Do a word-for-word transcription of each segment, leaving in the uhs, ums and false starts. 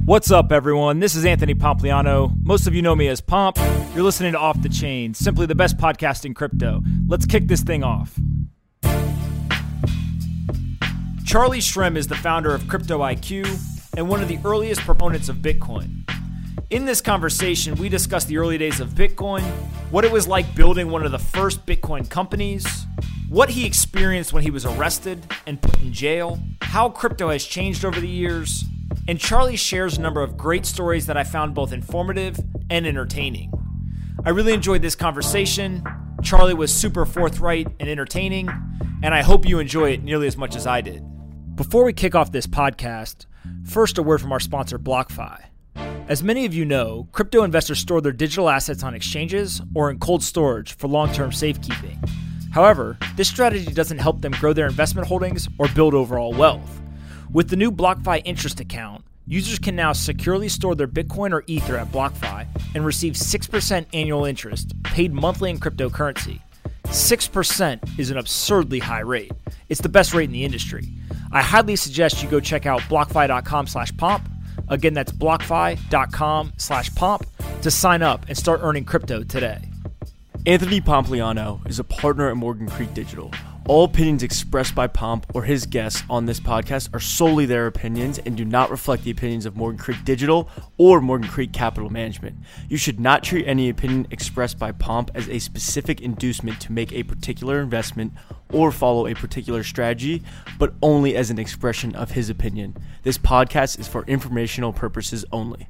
What's up, everyone? This is Anthony Pompliano. Most of you know me as Pomp. You're listening to Off the Chain, simply the best podcast in crypto. Let's kick this thing off. Charlie Shrem is the founder of Crypto I Q and one of the earliest proponents of Bitcoin. In this conversation, we discuss the early days of Bitcoin, what it was like building one of the first Bitcoin companies, what he experienced when he was arrested and put in jail, how crypto has changed over the years, and Charlie shares a number of great stories that I found both informative and entertaining. I really enjoyed this conversation. Charlie was super forthright and entertaining, and I hope you enjoy it nearly as much as I did. Before we kick off this podcast, first a word from our sponsor, BlockFi. As many of you know, crypto investors store their digital assets on exchanges or in cold storage for long-term safekeeping. However, this strategy doesn't help them grow their investment holdings or build overall wealth. With the new BlockFi interest account, users can now securely store their Bitcoin or Ether at BlockFi and receive six percent annual interest paid monthly in cryptocurrency. six percent is an absurdly high rate. It's the best rate in the industry. I highly suggest you go check out blockfi.com slash pomp. Again, that's blockfi.com slash pomp to sign up and start earning crypto today. Anthony Pompliano is a partner at Morgan Creek Digital. All opinions expressed by Pomp or his guests on this podcast are solely their opinions and do not reflect the opinions of Morgan Creek Digital or Morgan Creek Capital Management. You should not treat any opinion expressed by Pomp as a specific inducement to make a particular investment or follow a particular strategy, but only as an expression of his opinion. This podcast is for informational purposes only.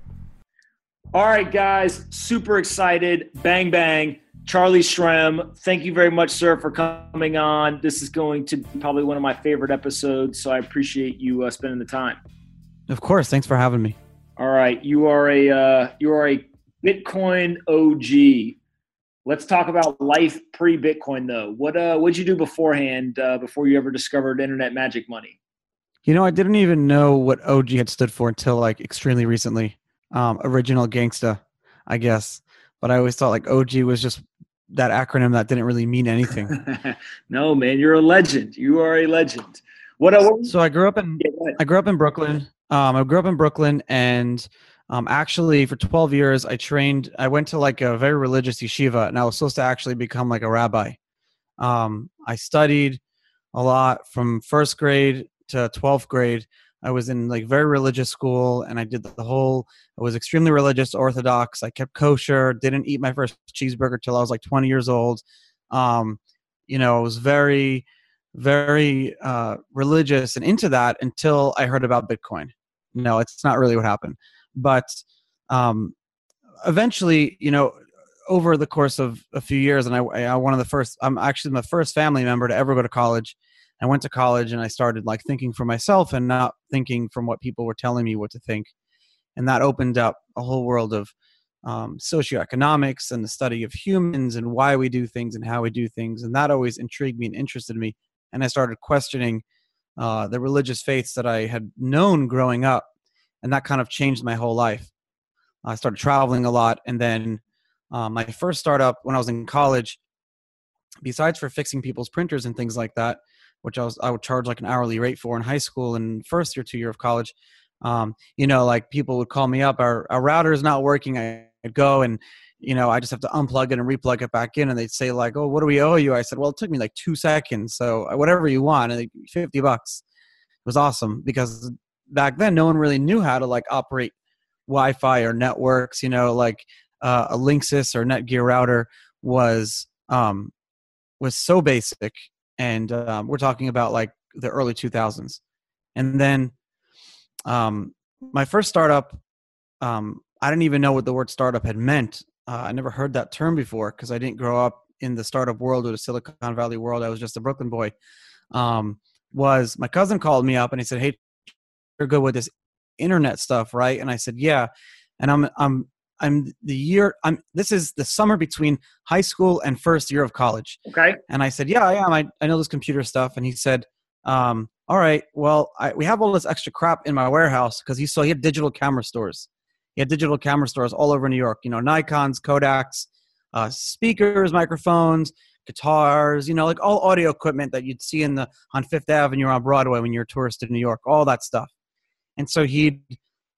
All right, guys, super excited. Bang, bang. Charlie Shrem, thank you very much, sir, for coming on. This is going to be probably one of my favorite episodes, so I appreciate you uh, spending the time. Of course. Thanks for having me. All right. You are a uh, you are a Bitcoin O G. Let's talk about life pre-Bitcoin, though. What uh, what'd you do beforehand, uh, before you ever discovered internet magic money? You know, I didn't even know what O G had stood for until like extremely recently. Um, original gangsta, I guess. But I always thought like O G was just that acronym that didn't really mean anything. No, man, you're a legend. You are a legend. What? Uh, what so I grew up in yeah, I grew up in Brooklyn. Um, I grew up in Brooklyn, and um, actually for twelve years I trained. I went to like a very religious yeshiva, and I was supposed to actually become like a rabbi. Um, I studied a lot from first grade to twelfth grade. I was in like very religious school, and I did the whole, I was extremely religious, Orthodox. I kept kosher, didn't eat my first cheeseburger till I was like twenty years old. Um, you know, I was very, very uh, religious and into that until I heard about Bitcoin. No, it's not really what happened. But um, eventually, you know, over the course of a few years, and I, I one of the first, I'm actually the first family member to ever go to college. I went to college and I started like thinking for myself and not thinking from what people were telling me what to think. And that opened up a whole world of um, socioeconomics and the study of humans and why we do things and how we do things. And that always intrigued me and interested me. And I started questioning uh, the religious faiths that I had known growing up. And that kind of changed my whole life. I started traveling a lot. And then um, my first startup when I was in college, besides for fixing people's printers and things like that, which I was I would charge like an hourly rate for in high school and first year, two year of college. Um, you know, like people would call me up, our, our router is not working. I, I'd go and, you know, I just have to unplug it and replug it back in. And they'd say like, oh, what do we owe you? I said, well, it took me like two seconds. So whatever you want, and like fifty bucks. It was awesome because back then no one really knew how to like operate Wi-Fi or networks, you know, like uh, a Linksys or Netgear router was, um, was so basic. And um, we're talking about like the early two thousands. And then um, my first startup, um, I didn't even know what the word startup had meant. Uh, I never heard that term before because I didn't grow up in the startup world or the Silicon Valley world. I was just a Brooklyn boy. Um, was my cousin called me up and he said, hey, you're good with this internet stuff, right? And I said, yeah. And I'm, I'm, I'm the year, I'm, this is the summer between high school and first year of college. Okay. And I said, yeah, I am. I, I know this computer stuff. And he said, um, all right, well, I, we have all this extra crap in my warehouse because he saw, he had digital camera stores. He had digital camera stores all over New York, you know, Nikons, Kodaks, uh, speakers, microphones, guitars, you know, like all audio equipment that you'd see in the, on Fifth Avenue or on Broadway when you're a tourist in New York, all that stuff. And so he'd,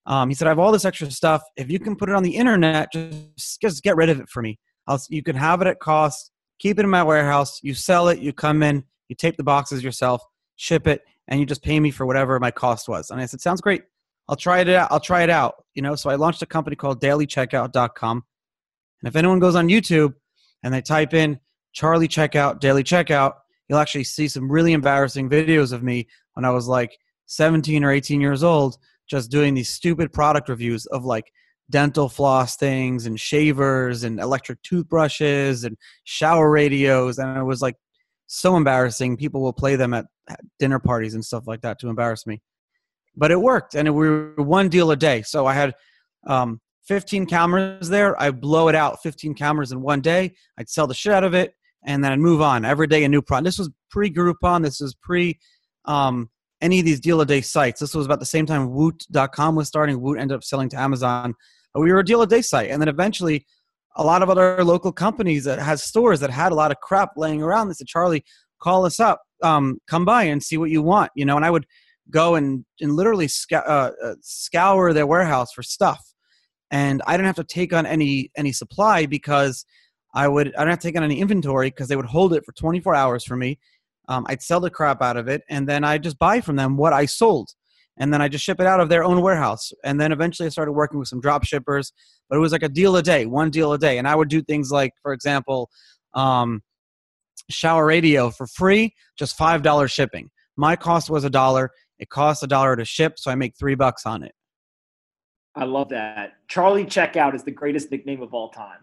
Um, he said, I have all this extra stuff. If you can put it on the internet, just, just get rid of it for me. I'll, you can have it at cost, keep it in my warehouse. You sell it, you come in, you tape the boxes yourself, ship it, and you just pay me for whatever my cost was. And I said, sounds great. I'll try it out. I'll try it out. You know, so I launched a company called daily checkout dot com. And if anyone goes on YouTube and they type in Charlie Checkout, Daily Checkout, you'll actually see some really embarrassing videos of me when I was like seventeen or eighteen years old, just doing these stupid product reviews of like dental floss things and shavers and electric toothbrushes and shower radios. And it was like so embarrassing. People will play them at dinner parties and stuff like that to embarrass me. But it worked, and we were one deal a day. So I had um, fifteen cameras there. I'd blow it out, fifteen cameras in one day. I'd sell the shit out of it, and then I'd move on. Every day a new product. This was pre-Groupon. This was pre um, any of these deal-a-day sites. This was about the same time Woot dot com was starting. Woot ended up selling to Amazon. But we were a deal-a-day site. And then eventually a lot of other local companies that had stores that had a lot of crap laying around. They said, Charlie, call us up. Um, come by and see what you want. You know, and I would go and, and literally sc- uh, uh, scour their warehouse for stuff. And I didn't have to take on any any supply because I would I didn't have to take on any inventory because they would hold it for twenty-four hours for me. Um, I'd sell the crap out of it, and then I'd just buy from them what I sold. And then I just ship it out of their own warehouse. And then eventually I started working with some drop shippers, but it was like a deal a day, one deal a day. And I would do things like, for example, um, shower radio for free, just five dollars shipping. My cost was a dollar. It costs a dollar to ship, so I make three bucks on it. I love that. Charlie Checkout is the greatest nickname of all time.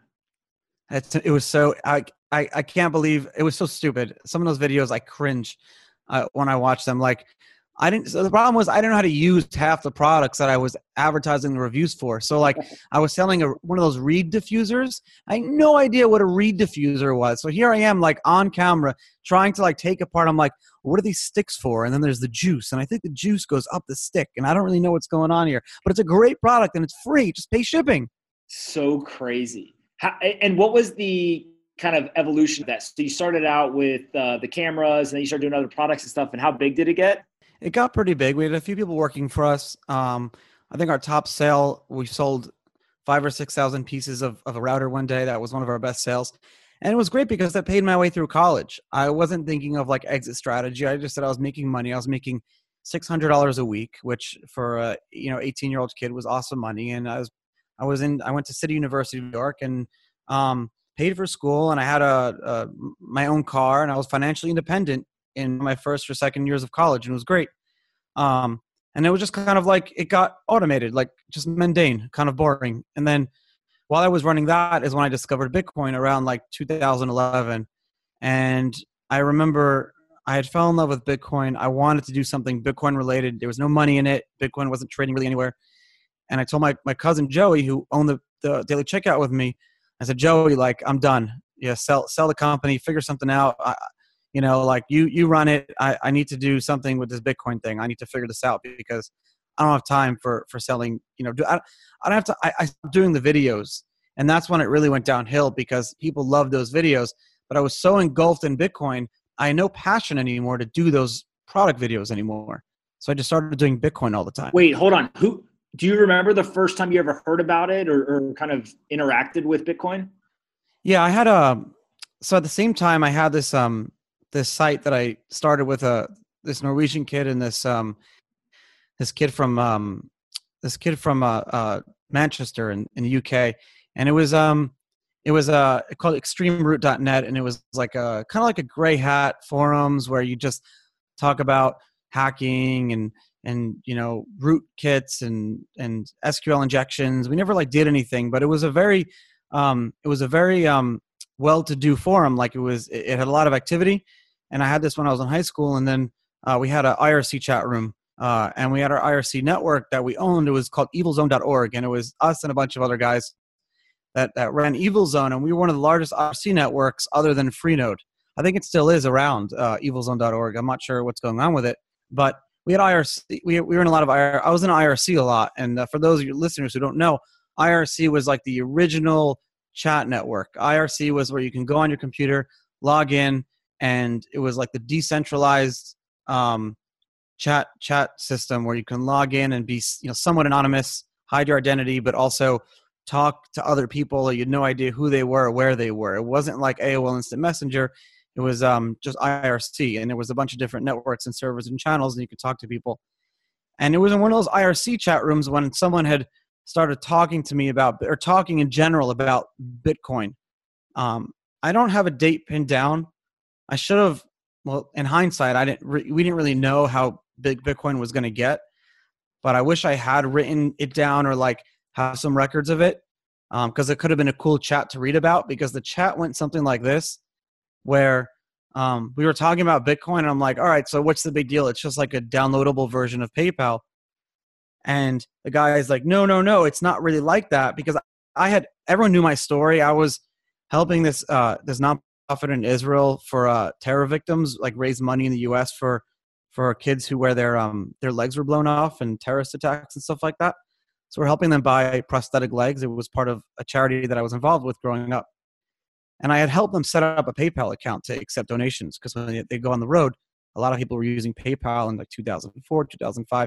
It's, it was so, I, I, I can't believe, it was so stupid. Some of those videos, I cringe uh, when I watch them. Like, I didn't, so the problem was I didn't know how to use half the products that I was advertising the reviews for. So like I was selling a, one of those reed diffusers. I had no idea what a reed diffuser was. So here I am like on camera trying to like take apart. I'm like, what are these sticks for? And then there's the juice. And I think the juice goes up the stick. And I don't really know what's going on here. But it's a great product and it's free. Just pay shipping. So crazy. How, and what was the kind of evolution of that? So you started out with uh, the cameras and then you started doing other products and stuff. And how big did it get? It got pretty big. We had a few people working for us. Um, I think our top sale, we sold five or six thousand pieces of, of a router one day. That was one of our best sales. And it was great because that paid my way through college. I wasn't thinking of like exit strategy. I just said I was making money. I was making six hundred dollars a week, which for a you know eighteen year old kid was awesome money. And I was I was in I went to City University of New York and um, paid for school. And I had a, a my own car, and I was financially independent in my first or second years of college, and it was great. Um, and it was just kind of like it got automated, like just mundane, kind of boring. And then while I was running that is when I discovered Bitcoin around like two thousand eleven. And I remember I had fell in love with Bitcoin. I wanted to do something Bitcoin related. There was no money in it. Bitcoin wasn't trading really anywhere. And I told my, my cousin Joey, who owned the, the Daily Checkout with me, I said, Joey, like, I'm done. Yeah, sell sell the company, figure something out. I, You know, like you, you run it. I, I need to do something with this Bitcoin thing. I need to figure this out because I don't have time for, for selling, you know, do, I, I don't have to, I, I stopped doing the videos. And that's when it really went downhill because people love those videos, but I was so engulfed in Bitcoin. I had no passion anymore to do those product videos anymore. So I just started doing Bitcoin all the time. Wait, hold on. Who, do you remember the first time you ever heard about it or, or kind of interacted with Bitcoin? Yeah, I had a, so at the same time I had this, um, this site that I started with a this Norwegian kid and this um this kid from um this kid from uh, uh Manchester in, in the U K, and it was um it was uh called extreme root dot net, and it was like a kind of like a gray hat forums where you just talk about hacking and and you know root kits and and S Q L injections. We never like did anything, but it was a very um it was a very um well-to-do forum. Like it was it, it had a lot of activity. And I had this when I was in high school, and then uh, we had an I R C chat room, uh, and we had our I R C network that we owned. It was called evil zone dot org, and it was us and a bunch of other guys that, that ran EvilZone, and we were one of the largest I R C networks other than Freenode. I think it still is around uh, evil zone dot org. I'm not sure what's going on with it, but we had I R C. We, we were in a lot of I R C. I was in I R C a lot, and uh, for those of your listeners who don't know, I R C was like the original chat network. I R C was where you can go on your computer, log in, and it was like the decentralized um, chat chat system where you can log in and be you know somewhat anonymous, hide your identity, but also talk to other people. You had no idea who they were or where they were. It wasn't like A O L Instant Messenger. It was um, just I R C, and there was a bunch of different networks and servers and channels, and you could talk to people. And it was in one of those I R C chat rooms when someone had started talking to me about, or talking in general about Bitcoin. Um, I don't have a date pinned down. I should have, well, in hindsight, I didn't. Re- we didn't really know how big Bitcoin was going to get, but I wish I had written it down or like have some records of it, because um, it could have been a cool chat to read about. Because the chat went something like this, where um, we were talking about Bitcoin, and I'm like, all right, so what's the big deal? It's just like a downloadable version of PayPal. And the guy is like, no, no, no, it's not really like that, because I had, everyone knew my story. I was helping this uh, this nonprofit in Israel for uh, terror victims, like raise money in the U S for for kids who where their um their legs were blown off in terrorist attacks and stuff like that. So we're helping them buy prosthetic legs. It was part of a charity that I was involved with growing up. And I had helped them set up a PayPal account to accept donations, because when they, they go on the road, a lot of people were using PayPal in like two thousand four, two thousand five.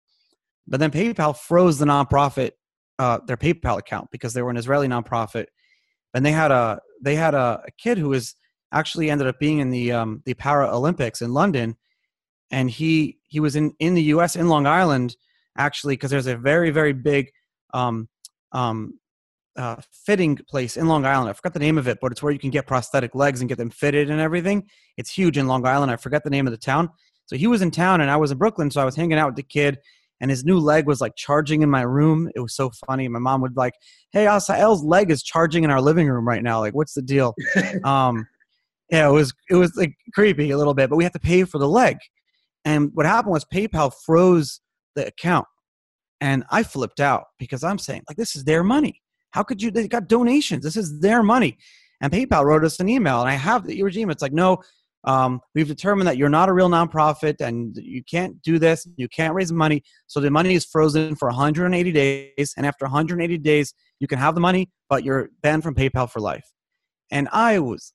But then PayPal froze the nonprofit, uh, their PayPal account, because they were an Israeli nonprofit. And they had a they had a, a kid who was actually ended up being in the um, the Paralympics in London. And he he was in, in the U S, in Long Island, actually, because there's a very, very big um, um, uh, fitting place in Long Island. I forgot the name of it, but it's where you can get prosthetic legs and get them fitted and everything. It's huge in Long Island. I forget the name of the town. So he was in town, and I was in Brooklyn, so I was hanging out with the kid, and his new leg was like charging in my room. It was so funny. My mom would like, hey, Asael's leg is charging in our living room right now. Like, what's the deal? um, yeah, it was it was like creepy a little bit, but we had to pay for the leg. And what happened was PayPal froze the account, and I flipped out, because I'm saying, like, this is their money. How could you? They got donations. This is their money. And PayPal wrote us an email, and I have the regime. It's like, no, um, we've determined that you're not a real nonprofit, and you can't do this. You can't raise money. So the money is frozen for one hundred eighty days. And after one hundred eighty days, you can have the money, but you're banned from PayPal for life. And I was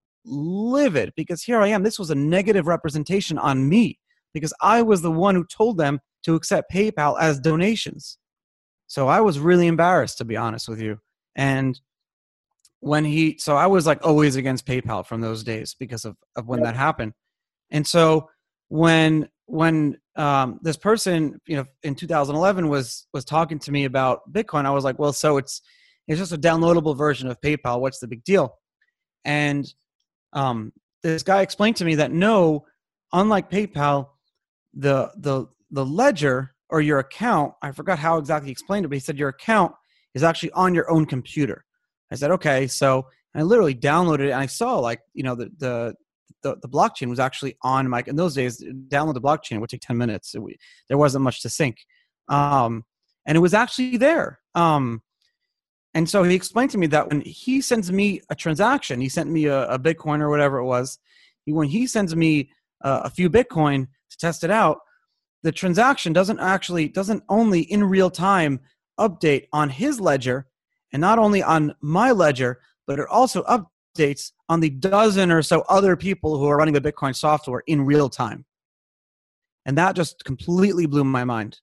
livid, because here I am. This was a negative representation on me, because I was the one who told them to accept PayPal as donations. So I was really embarrassed, to be honest with you. And when he, so I was like always against PayPal from those days, because of, of when that happened. And so when, when um, this person, you know, in two thousand eleven was, was talking to me about Bitcoin, I was like, well, so it's, it's just a downloadable version of PayPal. What's the big deal? And um, this guy explained to me that no, unlike PayPal, the the the ledger or your account, I forgot how exactly he explained it, but he said your account is actually on your own computer. I said, okay. So I literally downloaded it, and I saw, like, you know, the the the, the blockchain was actually on my, in those days, download the blockchain would take ten minutes. It, we, there wasn't much to sync. Um, and it was actually there. Um, and so he explained to me that when he sends me a transaction, he sent me a, a Bitcoin or whatever it was. He, when he sends me uh, a few Bitcoin to test it out, the transaction doesn't actually, doesn't only in real time update on his ledger, and not only on my ledger, but it also updates on the dozen or so other people who are running the Bitcoin software in real time. And that just completely blew my mind.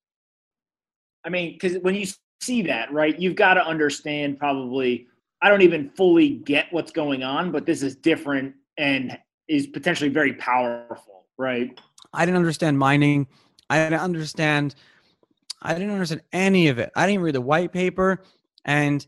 I mean, because when you see that, right, you've got to understand probably, I don't even fully get what's going on, but this is different and is potentially very powerful, right? I didn't understand mining. I didn't understand, I didn't understand any of it. I didn't read the white paper, and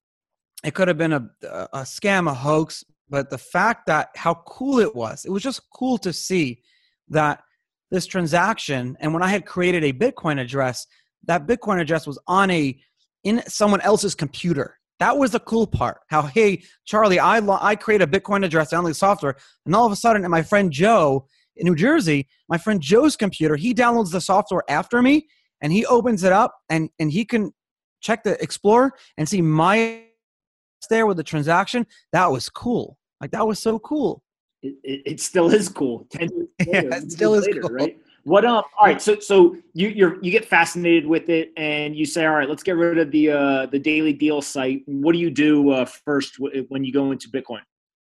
it could have been a, a scam, a hoax, but the fact that how cool it was, it was just cool to see that this transaction, and when I had created a Bitcoin address, that Bitcoin address was on a, in someone else's computer. That was the cool part. How, hey, Charlie, I I create a Bitcoin address, download the software, and all of a sudden, my friend Joe in New Jersey, my friend Joe's computer, he downloads the software after me, and he opens it up, and, and he can check the Explorer and see my there with the transaction. That was cool. Like, that was so cool. It, it, it still is cool. ten years later, yeah, it still is later, cool. Right? What um? All right, so so you you're you get fascinated with it, and you say, all right, let's get rid of the uh the Daily Deal site. What do you do uh, first w- when you go into Bitcoin?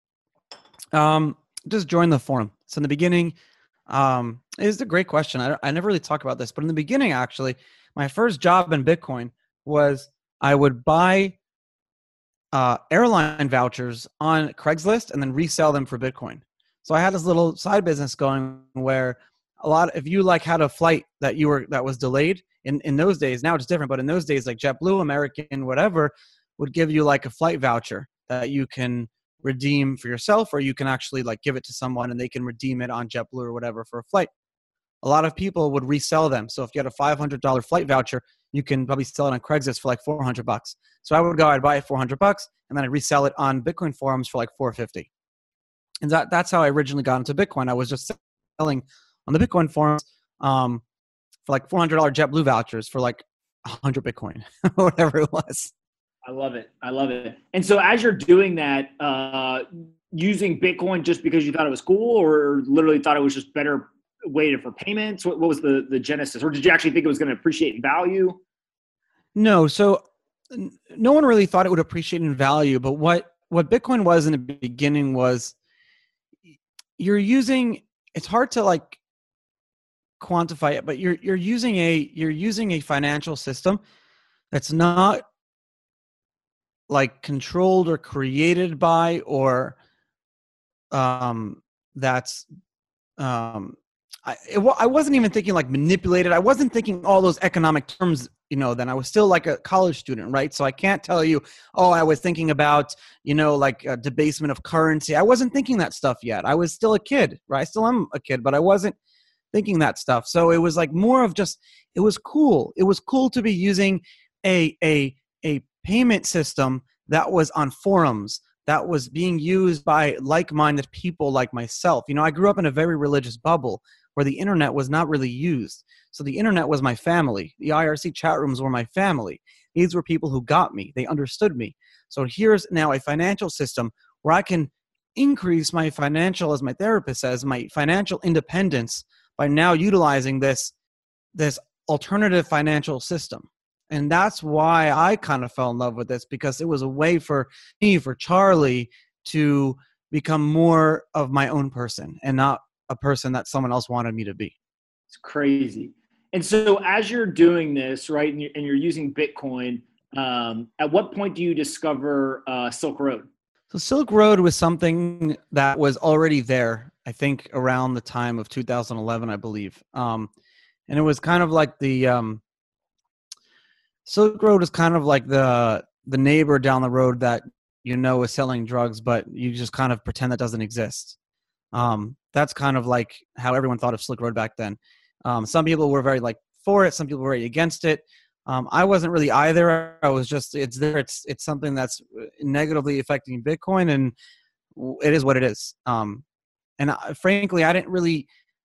Um, just join the forum. So in the beginning, um, it's a great question. I I never really talk about this, but in the beginning, actually, my first job in Bitcoin was I would buy uh, airline vouchers on Craigslist and then resell them for Bitcoin. So I had this little side business going where a lot, if you like had a flight that you were, that was delayed in, in those days, now it's different, but in those days, like JetBlue, American, whatever, would give you like a flight voucher that you can redeem for yourself, or you can actually like give it to someone and they can redeem it on JetBlue or whatever for a flight. A lot of people would resell them. So if you had a five hundred dollars flight voucher, you can probably sell it on Craigslist for like four hundred bucks. So I would go, I'd buy it four hundred bucks, and then I'd resell it on Bitcoin forums for like four fifty. And that, that's how I originally got into Bitcoin. I was just selling on the Bitcoin forums um, for like four hundred dollars JetBlue vouchers for like one hundred Bitcoin, whatever it was. I love it. I love it. And so as you're doing that, uh, using Bitcoin just because you thought it was cool, or literally thought it was just better way for payments? What, what was the, the genesis? Or did you actually think it was going to appreciate in value? No. So n- no one really thought it would appreciate in value. But what, what Bitcoin was in the beginning was you're using, it's hard to like quantify it, but you're, you're using a, you're using a financial system that's not like controlled or created by, or um, that's, um, I, it, I wasn't even thinking like manipulated. I wasn't thinking all those economic terms, you know, then I was still like a college student, right? So I can't tell you, oh, I was thinking about, you know, like a debasement of currency. I wasn't thinking that stuff yet. I was still a kid, right? I still am a kid, but I wasn't thinking that stuff. So it was like more of just, it was cool. It was cool to be using a, a, a payment system that was on forums, that was being used by like-minded people like myself. You know, I grew up in a very religious bubble where the internet was not really used. So the internet was my family. The I R C chat rooms were my family. These were people who got me. They understood me. So here's now a financial system where I can increase my financial, as my therapist says, my financial independence by now utilizing this, this alternative financial system. And that's why I kind of fell in love with this, because it was a way for me, for Charlie, to become more of my own person and not a person that someone else wanted me to be. It's crazy. And so as you're doing this, right, and you're, and you're using Bitcoin, um, at what point do you discover uh, Silk Road? So Silk Road was something that was already there, I think around the time of two thousand eleven, I believe. Um, and it was kind of like the... Um, Silk Road is kind of like the the neighbor down the road that you know is selling drugs, but you just kind of pretend that doesn't exist. Um, that's kind of like how everyone thought of Silk Road back then. Um, some people were very like for it, some people were very against it. Um, I wasn't really either. I was just it's there. It's it's something that's negatively affecting Bitcoin, and it is what it is. Um, and I, frankly, I didn't really,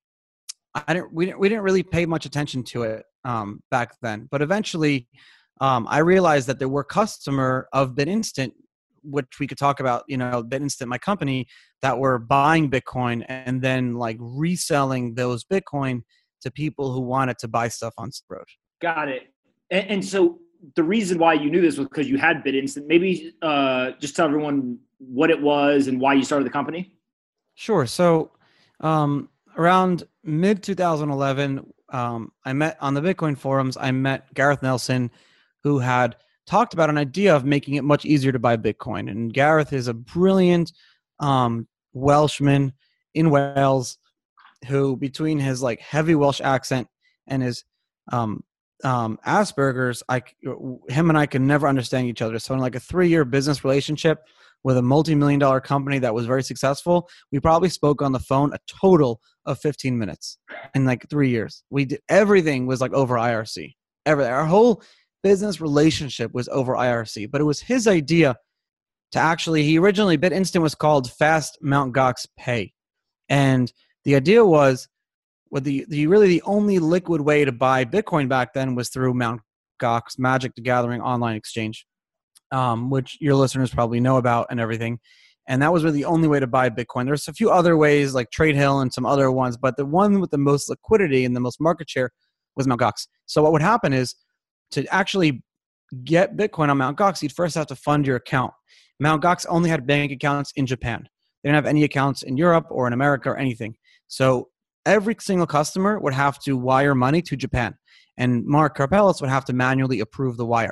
I didn't we didn't we didn't really pay much attention to it um, back then. But eventually. Um, I realized that there were customer of BitInstant, which we could talk about, you know, BitInstant, my company, that were buying Bitcoin and then like reselling those Bitcoin to people who wanted to buy stuff on Silk Road. Got it. And, and so the reason why you knew this was because you had BitInstant. Maybe uh, just tell everyone what it was and why you started the company. Sure. So um, around mid twenty eleven, um, I met on the Bitcoin forums, I met Gareth Nelson, who had talked about an idea of making it much easier to buy Bitcoin. And Gareth is a brilliant um, Welshman in Wales who, between his like heavy Welsh accent and his um, um, Asperger's, I, him and I could never understand each other. So in like a three-year business relationship with a multi-million dollar company that was very successful, we probably spoke on the phone a total of fifteen minutes in like three years. We did everything was like over I R C. Everything. Our whole business relationship was over I R C, but it was his idea to actually, he originally, BitInstant was called Fast Mount Gox Pay. And the idea was, well, the, the really the only liquid way to buy Bitcoin back then was through Mount Gox, Magic the Gathering online exchange, um, which your listeners probably know about and everything. And that was really the only way to buy Bitcoin. There's a few other ways like TradeHill and some other ones, but the one with the most liquidity and the most market share was Mount Gox. So what would happen is, to actually get Bitcoin on Mount Gox, you'd first have to fund your account. Mount Gox only had bank accounts in Japan. They didn't have any accounts in Europe or in America or anything. So every single customer would have to wire money to Japan. And Mark Karpeles would have to manually approve the wire.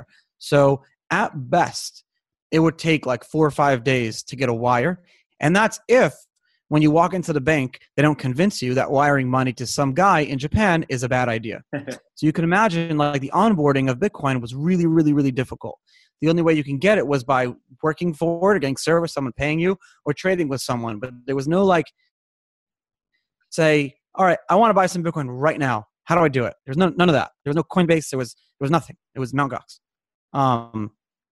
So at best, it would take like four or five days to get a wire. And that's if when you walk into the bank, they don't convince you that wiring money to some guy in Japan is a bad idea. So you can imagine like the onboarding of Bitcoin was really, really, really difficult. The only way you can get it was by working for it, getting service, someone paying you, or trading with someone. But there was no like, say, all right, I want to buy some Bitcoin right now. How do I do it? There's no none of that. There was no Coinbase. There was there was nothing. It was Mt. Gox. Um,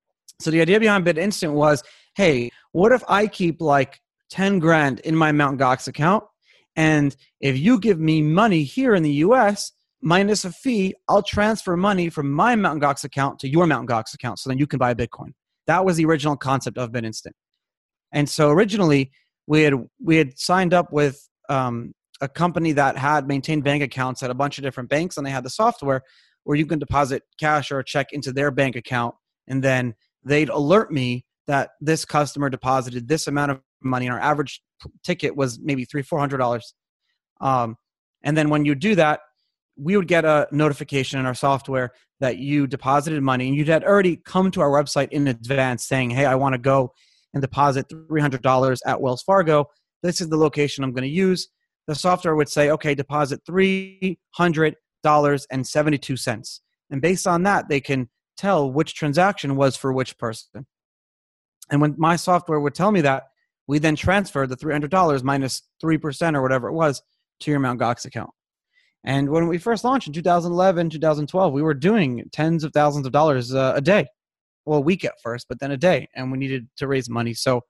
so the idea behind BitInstant was, hey, what if I keep like ten grand in my Mt. Gox account, and if you give me money here in the U S minus a fee, I'll transfer money from my Mt. Gox account to your Mt. Gox account, so then you can buy Bitcoin. That was the original concept of BitInstant. And so originally we had we had signed up with um, a company that had maintained bank accounts at a bunch of different banks, and they had the software where you can deposit cash or a check into their bank account, and then they'd alert me that this customer deposited this amount of money, and our average ticket was maybe three, four hundred dollars. Um, and then when you do that, we would get a notification in our software that you deposited money, and you'd had already come to our website in advance saying, hey, I want to go and deposit three hundred dollars at Wells Fargo. This is the location I'm going to use. The software would say, okay, deposit three hundred dollars and seventy-two cents. And based on that, they can tell which transaction was for which person. And when my software would tell me that, we then transferred the three hundred dollars minus three percent or whatever it was to your Mt. Gox account. And when we first launched in two thousand eleven, two thousand twelve, we were doing tens of thousands of dollars uh, a day. Well, a week at first, but then a day. And we needed to raise money. So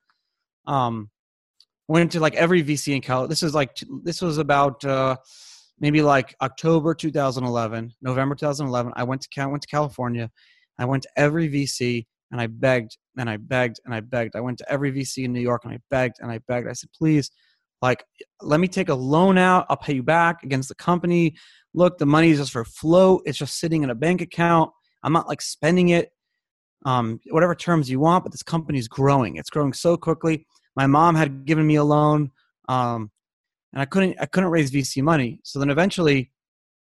um, went to like every V C in Cal. This is like, this was about uh, maybe like October two thousand eleven, November two thousand eleven. I went to Cal- went to California. I went to every V C and I begged and I begged and I begged. I went to every V C in New York and I begged and I begged. I said, please, like, let me take a loan out. I'll pay you back against the company. Look, the money is just for float. It's just sitting in a bank account. I'm not like spending it, um, whatever terms you want, but this company is growing. It's growing so quickly. My mom had given me a loan, um, and I couldn't, I couldn't raise V C money. So then eventually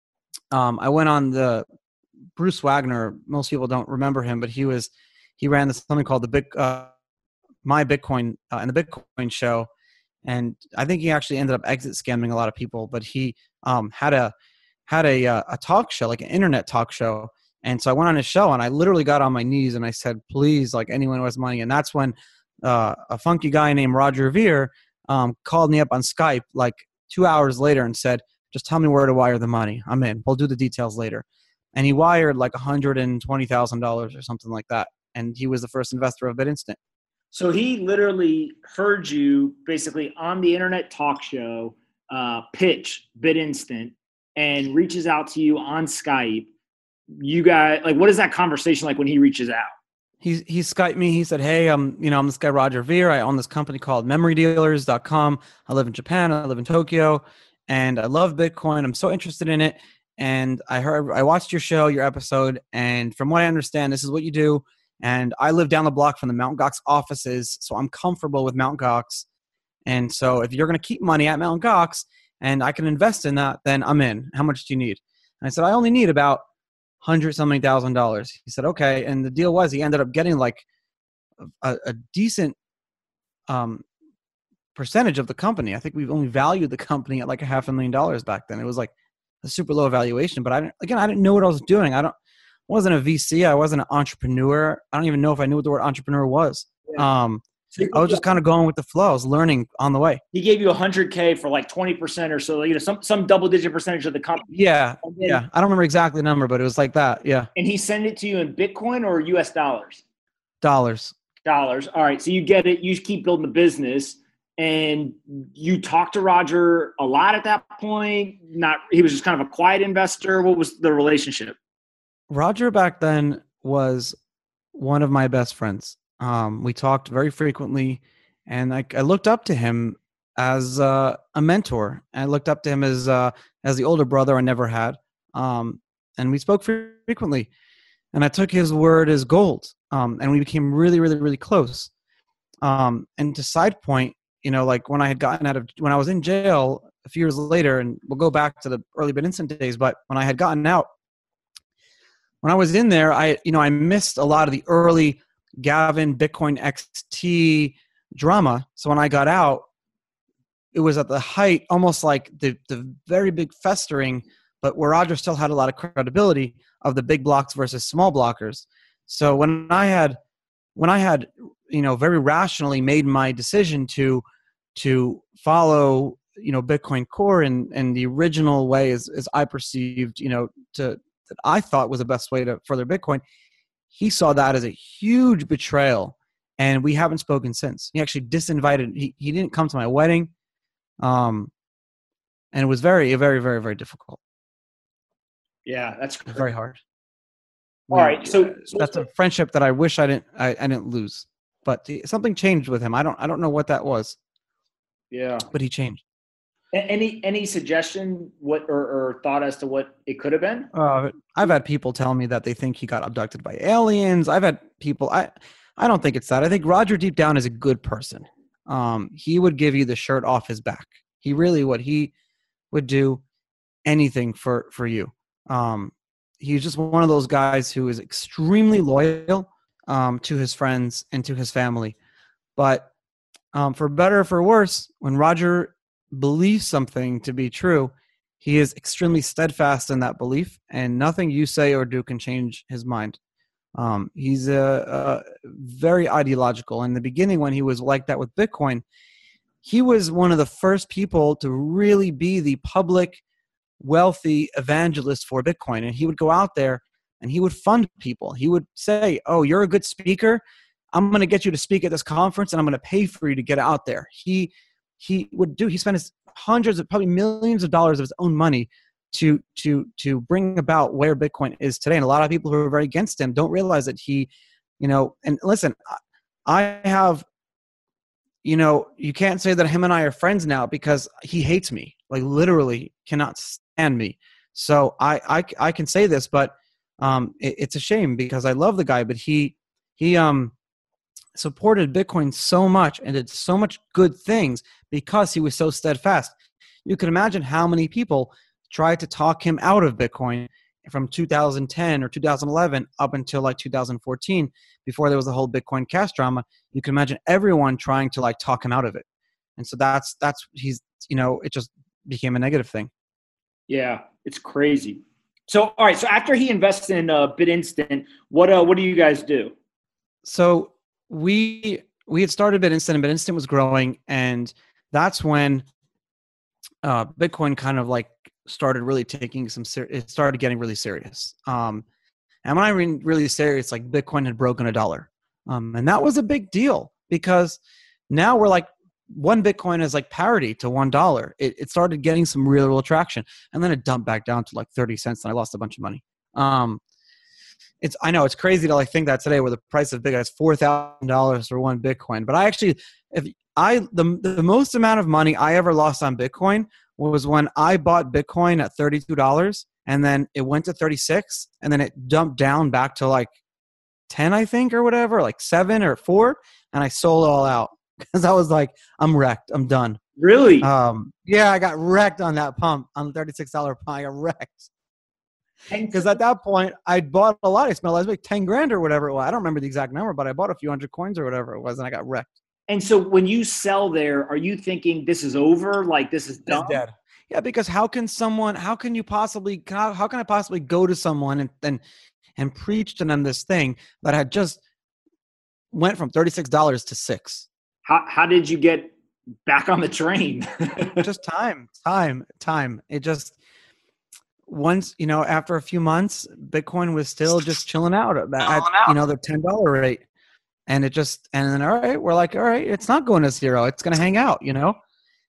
um, I went on the Bruce Wagner. Most people don't remember him, but he was, he ran this something called the Big, uh, My Bitcoin uh, and the Bitcoin Show. And I think he actually ended up exit scamming a lot of people, but he um, had a had a uh, a talk show, like an internet talk show. And so I went on his show and I literally got on my knees and I said, please, like anyone who has money. And that's when uh, a funky guy named Roger Ver um, called me up on Skype like two hours later and said, just tell me where to wire the money. I'm in. We'll do the details later. And he wired like one hundred twenty thousand dollars or something like that. And he was the first investor of BitInstant. So he literally heard you basically on the internet talk show uh, pitch BitInstant and reaches out to you on Skype. You guys, like, what is that conversation like when he reaches out? He he Skyped me. He said, hey, um, you know, I'm this guy Roger Ver. I own this company called memory dealers dot com. I live in Japan. I live in Tokyo, and I love Bitcoin. I'm so interested in it. And I heard, I watched your show, your episode, and from what I understand, this is what you do. And I live down the block from the Mt. Gox offices, so I'm comfortable with Mt. Gox. And so if you're going to keep money at Mt. Gox and I can invest in that, then I'm in. How much do you need? And I said, I only need about hundred something thousand dollars. He said, okay. And the deal was he ended up getting like a, a decent um, percentage of the company. I think we've only valued the company at like a half a million dollars back then. It was like a super low valuation, but I didn't, again, I didn't know what I was doing. I don't, I wasn't a V C. I wasn't an entrepreneur. I don't even know if I knew what the word entrepreneur was. Yeah. Um, so I was just kind of going with the flow. I was learning on the way. He gave you one hundred K for like twenty percent or so, you know, some some double digit percentage of the company. Yeah, then, yeah. I don't remember exactly the number, but it was like that. Yeah. And he sent it to you in Bitcoin or U S dollars? Dollars. Dollars. All right. So you get it. You keep building the business, and you talked to Roger a lot at that point. Not. He was just kind of a quiet investor. What was the relationship? Roger back then was one of my best friends. Um, we talked very frequently, and I, I looked up to him as uh, a mentor. I looked up to him as uh, as the older brother I never had, um, and we spoke frequently. And I took his word as gold, um, and we became really, really, really close. Um, and to side point, you know, like when I had gotten out of when I was in jail a few years later, and we'll go back to the early BitInstant days, but when I had gotten out, when I was in there, I, you know, I missed a lot of the early Gavin Bitcoin X T drama. So when I got out, it was at the height, almost like the, the very big festering, but where Roger still had a lot of credibility of the big blocks versus small blockers. So when I had, when I had, you know, very rationally made my decision to, to follow, you know, Bitcoin Core and, and the original way as, as I perceived, you know, to, that I thought was the best way to further Bitcoin, he saw that as a huge betrayal. And we haven't spoken since. He actually disinvited, he, he didn't come to my wedding. Um, and it was very, very, very, very difficult. Yeah, that's very hard. All we, right, so that's a friendship that I wish I didn't, I, I didn't lose. But the, something changed with him. I don't, I don't know what that was. Yeah, but he changed. Any, any suggestion what or, or thought as to what it could have been? Uh, I've had people tell me that they think he got abducted by aliens. I've had people. I, I don't think it's that. I think Roger deep down is a good person. Um, he would give you the shirt off his back. He really would. He would do anything for, for you. Um, he's just one of those guys who is extremely loyal um, to his friends and to his family. But um, for better or for worse, when Roger believes something to be true, he is extremely steadfast in that belief, and nothing you say or do can change his mind. Um, he's a, a very ideological. In the beginning, when he was like that with Bitcoin, he was one of the first people to really be the public, wealthy evangelist for Bitcoin. And he would go out there and he would fund people. He would say, oh, you're a good speaker. I'm going to get you to speak at this conference and I'm going to pay for you to get out there. He, he would do, he spent his hundreds of, probably millions of dollars of his own money to, to, to bring about where Bitcoin is today. And a lot of people who are very against him don't realize that he, you know, and listen, I have, you know, you can't say that him and I are friends now because he hates me, like literally cannot stand me. So I, I, I can say this, but um, it, it's a shame because I love the guy, but he, he um, supported Bitcoin so much and did so much good things because he was so steadfast. You can imagine how many people tried to talk him out of Bitcoin from two thousand ten or two thousand eleven up until like two thousand fourteen, before there was the whole Bitcoin Cash drama. You can imagine everyone trying to like talk him out of it. And so that's, that's, he's, you know, it just became a negative thing. Yeah, it's crazy. So, all right. So after he invests in uh, BitInstant, what, uh, what do you guys do? So we, we had started BitInstant and BitInstant was growing. And that's when uh, Bitcoin kind of like started really taking some, ser- it started getting really serious. Um, and when I mean really serious, like Bitcoin had broken a dollar. Um, and that was a big deal because now we're like one Bitcoin is like parity to one dollar. It, it started getting some real, real traction. And then it dumped back down to like thirty cents and I lost a bunch of money. Um, it's, I know it's crazy to like think that today where the price of Bitcoin is four thousand dollars for one Bitcoin. But I actually, if I, the, the most amount of money I ever lost on Bitcoin was when I bought Bitcoin at thirty-two dollars and then it went to thirty-six and then it dumped down back to like ten, I think, or whatever, like seven or four. And I sold it all out because I was like, I'm wrecked. I'm done. Really? Um, yeah, I got wrecked on that pump, on the thirty-six dollars pump. I got wrecked. Because at that point, I'd bought a lot. I spent like, like ten grand or whatever it was. I don't remember the exact number, but I bought a few hundred coins or whatever it was, and I got wrecked. And so when you sell there, are you thinking this is over? Like this is done? It's dead. Yeah, because how can someone, how can you possibly, how, how can I possibly go to someone and, and and preach to them this thing that had just went from thirty-six dollars to six? How how did you get back on the train? Just time, time, time. It just, once, you know, after a few months, Bitcoin was still just chilling out at, at you know, the ten dollars rate. And it just, and then, all right, we're like, all right, it's not going to zero. It's going to hang out, you know?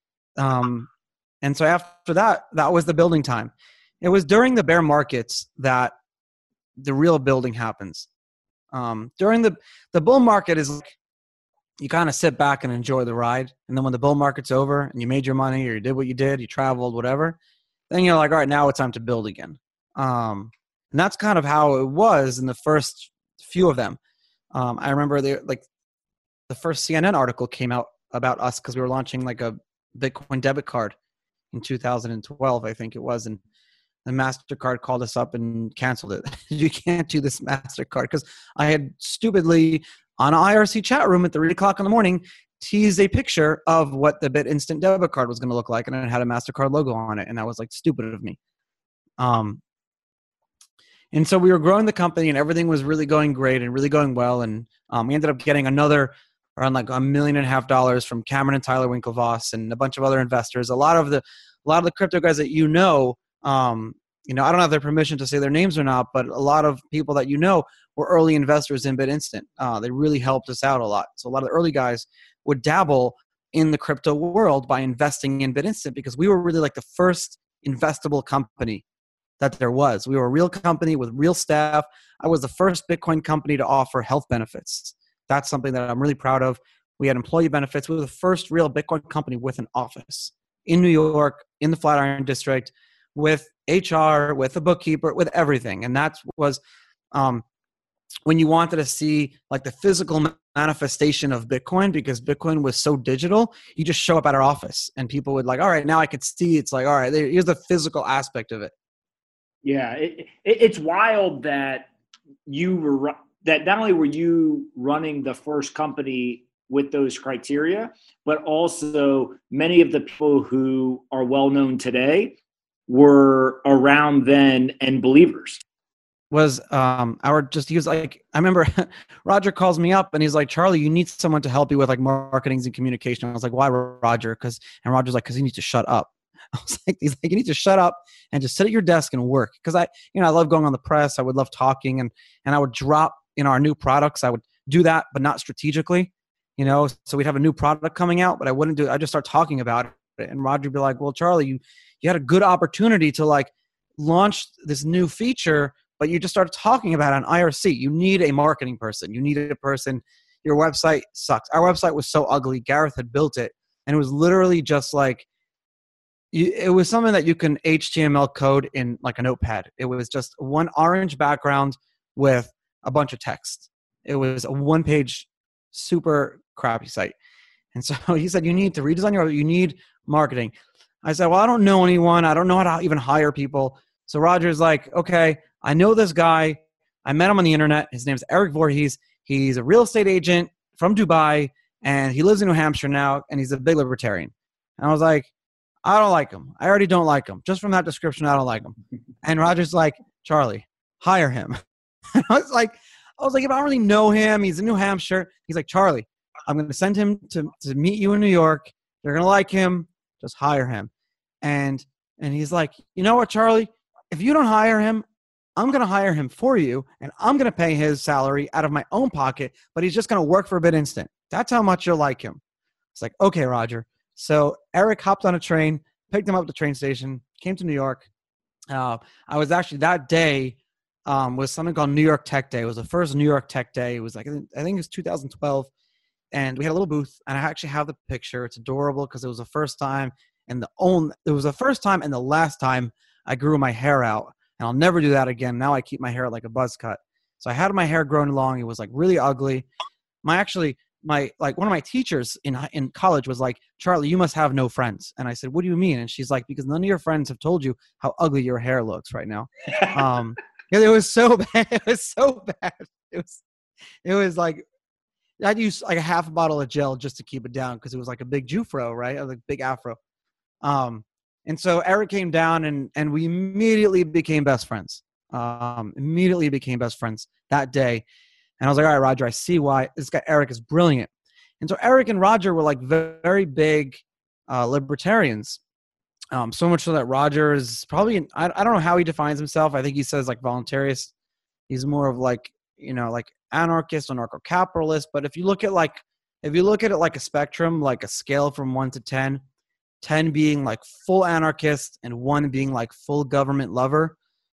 Um, and so after that, that was the building time. It was during the bear markets that the real building happens. Um, during the, the bull market is like, you kind of sit back and enjoy the ride. And then when the bull market's over and you made your money or you did what you did, you traveled, whatever, then you're like, all right, now it's time to build again. Um, and that's kind of how it was in the first few of them. Um, I remember the, like the first C N N article came out about us because we were launching like a Bitcoin debit card in two thousand twelve, I think it was. And And MasterCard called us up and canceled it. You can't do this MasterCard, because I had stupidly on an I R C chat room at three o'clock in the morning teased a picture of what the BitInstant debit card was going to look like, and it had a MasterCard logo on it, and that was like stupid of me. Um, and so we were growing the company, and everything was really going great and really going well, and um, we ended up getting another around like a million and a half dollars from Cameron and Tyler Winklevoss and a bunch of other investors. A lot of the a lot of the crypto guys that you know. Um, you know, I don't have their permission to say their names or not, but a lot of people that you know were early investors in BitInstant. Uh, they really helped us out a lot. So a lot of the early guys would dabble in the crypto world by investing in BitInstant, because we were really like the first investable company that there was. We were a real company with real staff. I was the first Bitcoin company to offer health benefits. That's something that I'm really proud of. We had employee benefits. We were the first real Bitcoin company with an office in New York, in the Flatiron District, with H R, with a bookkeeper, with everything. And that was um, when you wanted to see like the physical manifestation of Bitcoin, because Bitcoin was so digital, you just show up at our office and people would like, all right, now I could see. It's like, all right, here's the physical aspect of it. Yeah, it, it, it's wild that you were, that not only were you running the first company with those criteria, but also many of the people who are well known today were around then and believers. Was um our just he was like, I remember Roger calls me up and he's like, Charlie, you need someone to help you with like marketing and communication. I was like, why, Roger? Because and Roger's like, because you need to shut up. I was like, he's like, you need to shut up and just sit at your desk and work. Because I, you know, I love going on the press. I would love talking, and and I would drop in our new products. I would do that, but not strategically. You know, so we'd have a new product coming out, but I wouldn't do it. I'd just start talking about it, and Roger would be like, well, Charlie, you you had a good opportunity to like launch this new feature, but you just started talking about it on I R C. You need a marketing person. You need a person. Your website sucks. Our website was so ugly. Gareth had built it, and it was literally just like, you, it was something that you can H T M L code in like a notepad. It was just one orange background with a bunch of text. It was a one-page, super crappy site. And so he said, you need to redesign your, you need marketing. I said, well, I don't know anyone. I don't know how to even hire people. So Roger's like, okay, I know this guy. I met him on the internet. His name's Eric Voorhees. He's a real estate agent from Dubai, and he lives in New Hampshire now, and he's a big libertarian. And I was like, I don't like him. I already don't like him. Just from that description, I don't like him. And Roger's like, Charlie, hire him. And I was like, I was like, if I don't really know him, he's in New Hampshire. He's like, Charlie, I'm going to send him to, to meet you in New York. You're going to like him. Just hire him. And and he's like, you know what, Charlie? If you don't hire him, I'm going to hire him for you, and I'm going to pay his salary out of my own pocket, but he's just going to work for BitInstant. That's how much you'll like him. It's like, okay, Roger. So Eric hopped on a train, picked him up at the train station, came to New York. Uh, I was actually that day um, was something called New York Tech Day. It was the first New York Tech Day. It was like, I think it was two thousand twelve. And we had a little booth, and I actually have the picture. It's adorable because it was the first time and the only, it was the first time and the last time I grew my hair out. And I'll never do that again. Now I keep my hair like a buzz cut. So I had my hair grown long. It was like really ugly. My actually, my, like one of my teachers in in college was like, Charlie, you must have no friends. And I said, what do you mean? And she's like, because none of your friends have told you how ugly your hair looks right now. um, yeah, it was so bad. It was so bad. It was, it was like, I'd use like a half a bottle of gel just to keep it down because it was like a big Jufro, right? Like a big afro. Um, and so Eric came down, and and we immediately became best friends. Um, immediately became best friends that day. And I was like, all right, Roger, I see why this guy Eric is brilliant. And so Eric and Roger were like very big uh, libertarians. Um, so much so that Roger is probably, I, I don't know how he defines himself. I think he says like voluntarist. He's more of like, you know, like anarchist, anarcho-capitalist. But if you look at like, if you look at it like a spectrum, like a scale from one to ten, ten being like full anarchist and one being like full government lover,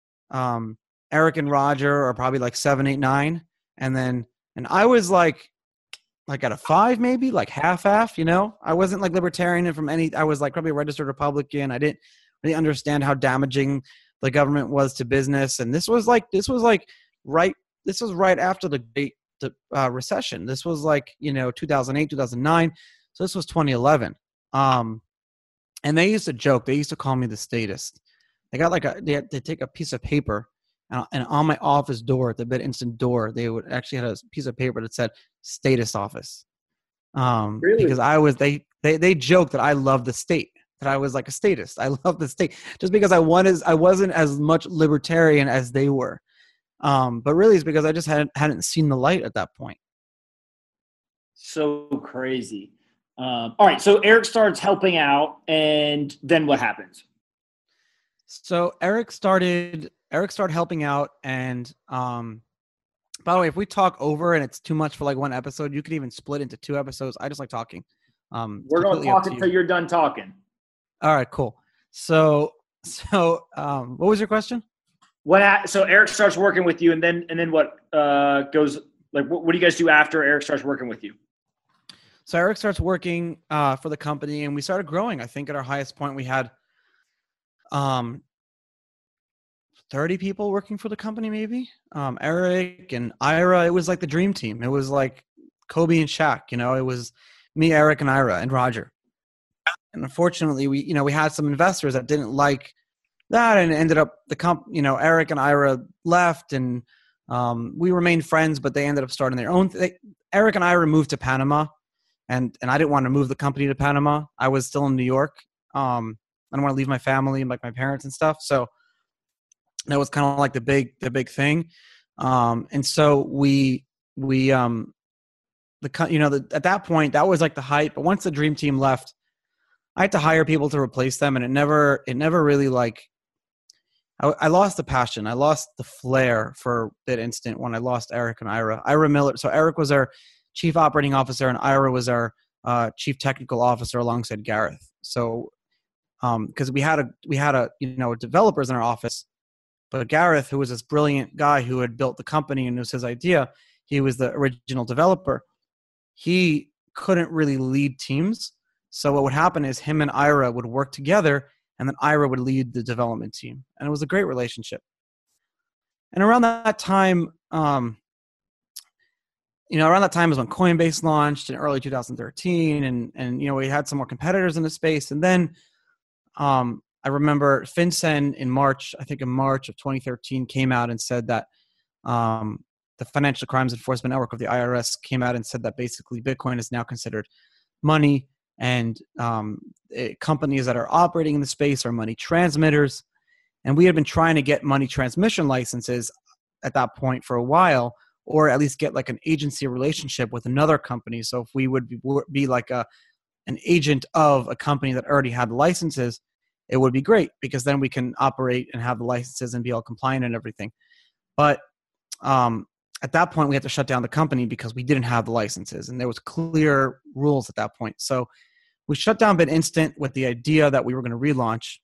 um, Eric and Roger are probably like seven, eight, nine. And then, and I was like, like at a five, maybe like half, half, you know, I wasn't like libertarian and from any, I was like probably a registered Republican. I didn't really understand how damaging the government was to business. And this was like, this was like right, this was right after the great uh, recession. This was like, you know, two thousand eight, two thousand nine. So this was twenty eleven. Um, and they used to joke, they used to call me the statist. they got like a they had, they take a piece of paper and, and on my office door at the BitInstant door, they would actually had a piece of paper that said status office. Um, Really? because I was they they they joked that I love the state, that I was like a statist. I love the state just because I wanted I wasn't as much libertarian as they were. Um, but really it's because I just hadn't hadn't seen the light at that point. So crazy. Um, all right. So Eric starts helping out, and then what happens? So Eric started Eric started helping out, and um, by the way, if we talk over and it's too much for like one episode, you could even split into two episodes. I just like talking. Um, We're going to talk you. until you're done talking. All right, cool. So, so um, what was your question? What? Ha- so Eric starts working with you, and then and then what uh, goes like? What, what do you guys do after Eric starts working with you? So Eric starts working uh, for the company, and we started growing. I think at our highest point, we had um, thirty people working for the company, maybe. Um, Eric and Ira. It was like the dream team. It was like Kobe and Shaq. You know, it was me, Eric, and Ira, and Roger. And unfortunately, we you know we had some investors that didn't like that, and it ended up the comp. You know, Eric and Ira left, and um, we remained friends, but they ended up starting their own. Th- Eric and Ira moved to Panama. And and I didn't want to move the company to Panama. I was still in New York. Um, I don't want to leave my family and like my parents and stuff. So that was kind of like the big the big thing. Um, and so we we um the you know the, at that point that was like the hype. But once the dream team left, I had to hire people to replace them, and it never it never really like I, I lost the passion. I lost the flair for that instant when I lost Eric and Ira. Ira Miller. So Eric was our Chief Operating Officer, and Ira was our uh, Chief Technical Officer alongside Gareth. So, because um, we had a we had a you know developers in our office, but Gareth, who was this brilliant guy who had built the company and it was his idea, he was the original developer. He couldn't really lead teams. So what would happen is him and Ira would work together, and then Ira would lead the development team, and it was a great relationship. And around that time. Um, You know, around that time is when Coinbase launched in early two thousand thirteen, and and you know we had some more competitors in the space. And then um, I remember FinCEN in March, I think in March of twenty thirteen, came out and said that um, the Financial Crimes Enforcement Network of the I R S came out and said that basically Bitcoin is now considered money, and um, it, companies that are operating in the space are money transmitters. And we had been trying to get money transmission licenses at that point for a while, or at least get like an agency relationship with another company. So if we would be, be like a an agent of a company that already had the licenses, it would be great because then we can operate and have the licenses and be all compliant and everything. But um, at that point, we had to shut down the company because we didn't have the licenses, and there was clear rules at that point. So we shut down BitInstant with the idea that we were going to relaunch.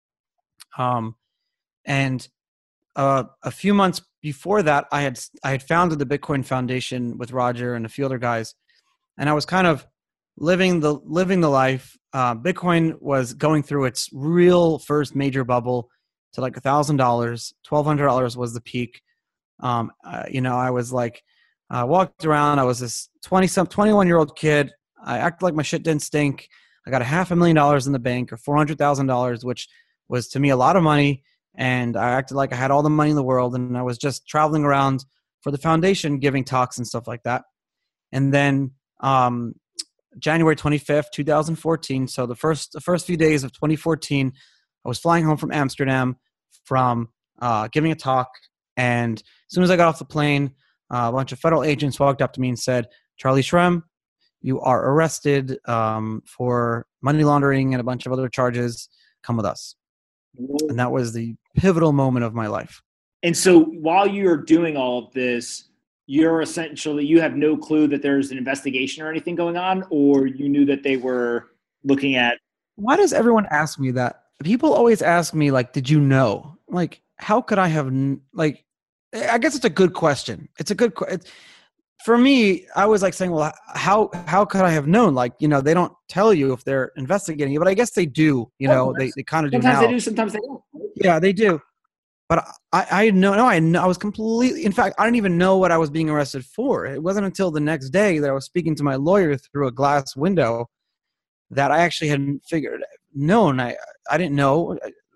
Um, and uh, a few months before that, I had I had founded the Bitcoin Foundation with Roger and a few other guys, and I was kind of living the living the life. Uh, Bitcoin was going through its real first major bubble to like a thousand dollars. Twelve hundred dollars was the peak. Um, uh, you know, I was like, I uh, walked around. I was this twenty some twenty one year old kid. I acted like my shit didn't stink. I got a half a million dollars in the bank, or four hundred thousand dollars, which was to me a lot of money. And I acted like I had all the money in the world, and I was just traveling around for the foundation, giving talks and stuff like that. And then um, January twenty-fifth, twenty fourteen. So the first the first few days of twenty fourteen, I was flying home from Amsterdam from uh, giving a talk. And as soon as I got off the plane, uh, a bunch of federal agents walked up to me and said, "Charlie Shrem, you are arrested um, for money laundering and a bunch of other charges. Come with us." And that was the pivotal moment of my life. And so while you're doing all of this, you're essentially, you have no clue that there's an investigation or anything going on, or you knew that they were looking at. Why does everyone ask me that? People always ask me, like, did you know? Like, how could I have, n- like, I guess it's a good question. It's a good question. For me, I was like saying, well, how how could I have known? Like, you know, they don't tell you if they're investigating you, but I guess they do. You know, they, they kind of do now. Sometimes they do, sometimes they don't. Yeah, they do. But I, I know, no, I know, I was completely, in fact, I didn't even know what I was being arrested for. It wasn't until the next day that I was speaking to my lawyer through a glass window that I actually hadn't figured, known. I, I didn't know.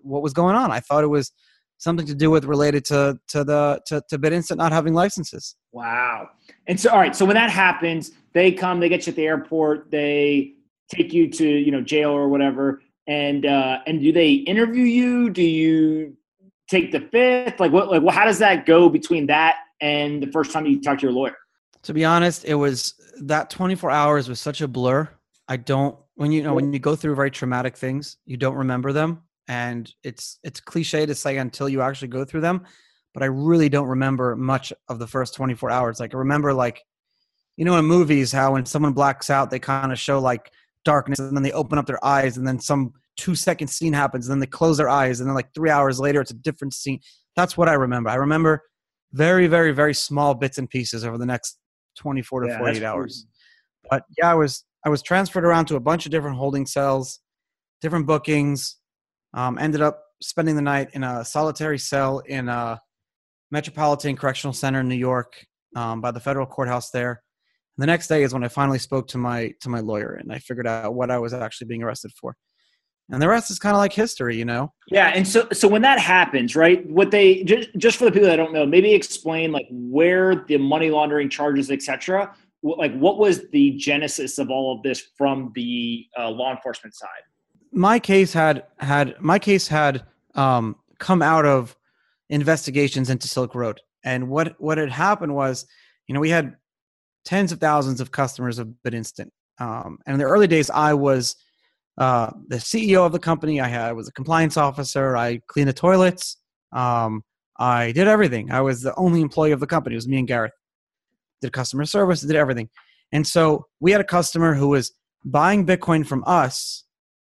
what was going on. I thought it was something to do with related to to the to, to BitInstant not having licenses. Wow. And so, all right. So when that happens, they come, they get you at the airport, they take you to, you know, jail or whatever. And, uh, and do they interview you? Do you take the fifth? Like what, like, well, how does that go between that and the first time you talk to your lawyer? To be honest, it was that twenty-four hours was such a blur. I don't, when you know, when you go through very traumatic things, you don't remember them. And it's, it's cliche to say until you actually go through them, but I really don't remember much of the first twenty-four hours. Like I remember like, you know, in movies, how when someone blacks out, they kind of show like darkness and then they open up their eyes and then some two second scene happens and then they close their eyes. And then like three hours later, it's a different scene. That's what I remember. I remember very, very, very small bits and pieces over the next twenty-four to Yeah, forty-eight that's hours. But yeah, I was, I was transferred around to a bunch of different holding cells, different bookings. Um, ended up spending the night in a solitary cell in a Metropolitan Correctional Center in New York, um, by the federal courthouse there. And the next day is when I finally spoke to my to my lawyer, and I figured out what I was actually being arrested for. And the rest is kind of like history, you know? Yeah. And so, so when that happens, right, what they, just, just for the people that don't know, maybe explain like where the money laundering charges, et cetera, like what was the genesis of all of this from the uh, law enforcement side? My case had had my case had um, come out of investigations into Silk Road, and what what had happened was, you know, we had tens of thousands of customers of BitInstant, um, and in the early days, I was uh, the C E O of the company. I had I was a compliance officer. I cleaned the toilets. Um, I did everything. I was the only employee of the company. It was me and Gareth. Did customer service. Did everything, and so we had a customer who was buying Bitcoin from us.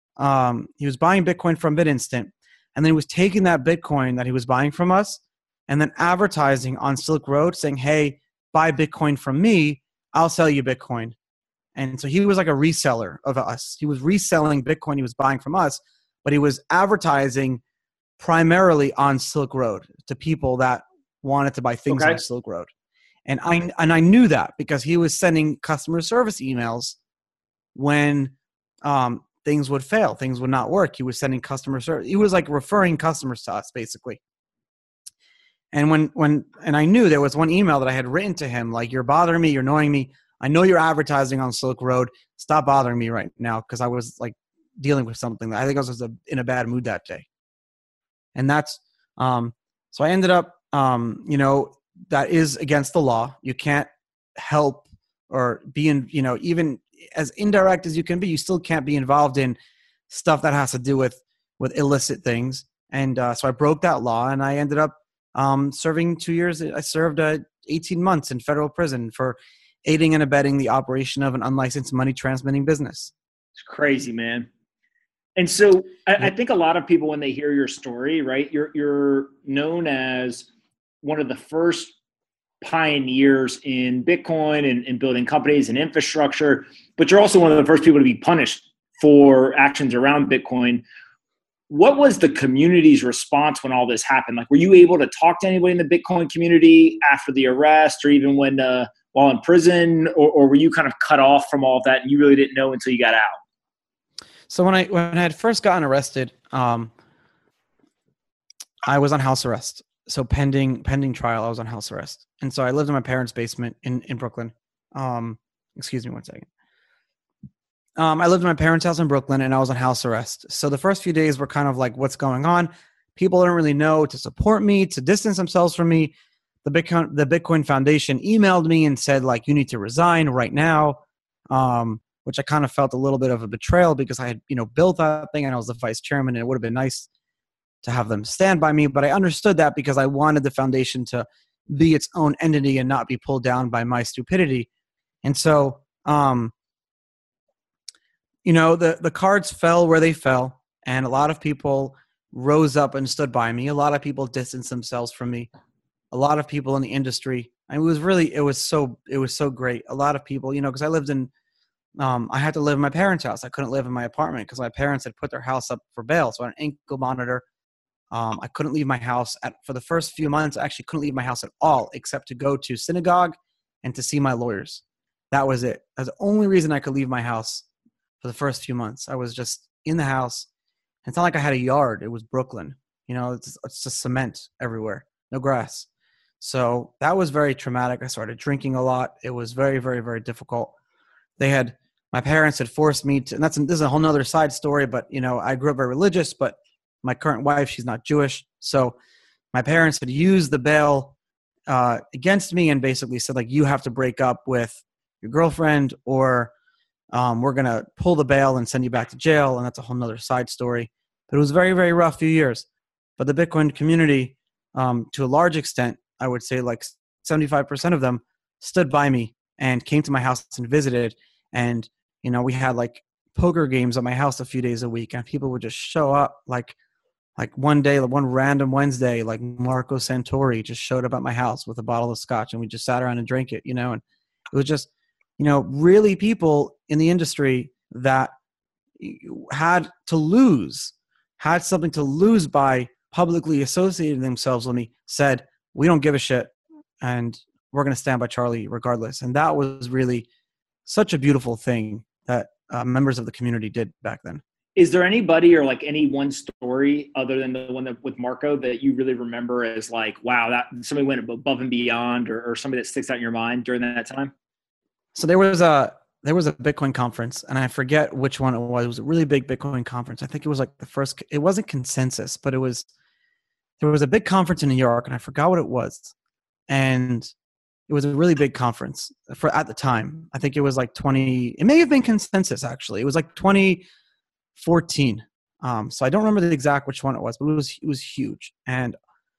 Um, he was buying Bitcoin from BitInstant, and then he was taking that Bitcoin that he was buying from us and then advertising on Silk Road saying, hey, buy Bitcoin from me. I'll sell you Bitcoin. And so he was like a reseller of us. He was reselling Bitcoin he was buying from us, but he was advertising primarily on Silk Road to people that wanted to buy things Okay. on Silk Road. And I, and I knew that because he was sending customer service emails when, um, things would fail, things would not work. He was sending customer service. He was like referring customers to us basically. And when, when, and I knew there was one email that I had written to him, like, you're bothering me, you're annoying me. I know you're advertising on Silk Road. Stop bothering me right now. Cause I was like dealing with something that I think I was just a, in a bad mood that day. And that's, um, so I ended up, um, you know, that is against the law. You can't help or be in, you know, even as indirect as you can be, you still can't be involved in stuff that has to do with, with illicit things. And uh, so I broke that law and I ended up um, serving two years. I served uh, eighteen months in federal prison for aiding and abetting the operation of an unlicensed money transmitting business. It's crazy, man. And so I, I think a lot of people, when they hear your story, right, you're, you're known as one of the first pioneers in Bitcoin and, and building companies and infrastructure, but you're also one of the first people to be punished for actions around Bitcoin. What was the community's response when all this happened? Like, were you able to talk to anybody in the Bitcoin community after the arrest or even when, uh, while in prison, or, or were you kind of cut off from all of that and you really didn't know until you got out? So when I, when I had first gotten arrested, um, I was on house arrest. So pending, pending trial, I was on house arrest. And so I lived in my parents' basement in, in Brooklyn. Um, excuse me one second. Um, I lived in my parents' house in Brooklyn and I was on house arrest. So the first few days were kind of like, what's going on? People don't really know to support me, to distance themselves from me. The Bitcoin, the Bitcoin Foundation emailed me and said, like, you need to resign right now. Um, which I kind of felt a little bit of a betrayal because I had, you know, built that thing and I was the vice chairman and it would have been nice to have them stand by me. But I understood that because I wanted the foundation to be its own entity and not be pulled down by my stupidity. And so, um, you know, the, the cards fell where they fell and a lot of people rose up and stood by me. A lot of people distanced themselves from me. A lot of people in the industry. I mean, it was really, it was so, it was so great. A lot of people, you know, cause I lived in, um, I had to live in my parents' house. I couldn't live in my apartment because my parents had put their house up for bail. So I had an ankle monitor. Um, I couldn't leave my house at, for the first few months. I actually couldn't leave my house at all, except to go to synagogue and to see my lawyers. That was it. That's the only reason I could leave my house for the first few months. I was just in the house It's not like I had a yard. It was Brooklyn. You know, it's, it's just cement everywhere, no grass. So that was very traumatic. I started drinking a lot. It was very, very, very difficult. They had, my parents had forced me to, and that's, this is a whole nother side story, but, you know, I grew up very religious, but my current wife, she's not Jewish. So my parents had used the bail uh, against me and basically said, like, you have to break up with your girlfriend or um, we're going to pull the bail and send you back to jail. And that's a whole nother side story. But it was a very, very rough few years. But the Bitcoin community, um, to a large extent, I would say like seventy-five percent of them stood by me and came to my house and visited. And, you know, we had like poker games at my house a few days a week and people would just show up like, like one day, like one random Wednesday, like Marco Santori just showed up at my house with a bottle of scotch and we just sat around and drank it, you know, and it was just, you know, really people in the industry that had to lose, had something to lose by publicly associating themselves with me, said, we don't give a shit and we're going to stand by Charlie regardless. And that was really such a beautiful thing that uh, members of the community did back then. Is there anybody or like any one story other than the one that with Marco that you really remember as like, wow, that somebody went above and beyond, or, or somebody that sticks out in your mind during that time? So there was a, there was a Bitcoin conference and I forget which one it was. It was a really big Bitcoin conference. I think it was like the first, it wasn't Consensus, but it was, there was a big conference in New York and I forgot what it was. And it was a really big conference for at the time. I think it was like twenty, it may have been Consensus actually. It was like twenty fourteen. Um, so I don't remember the exact which one it was, but it was, it was huge. And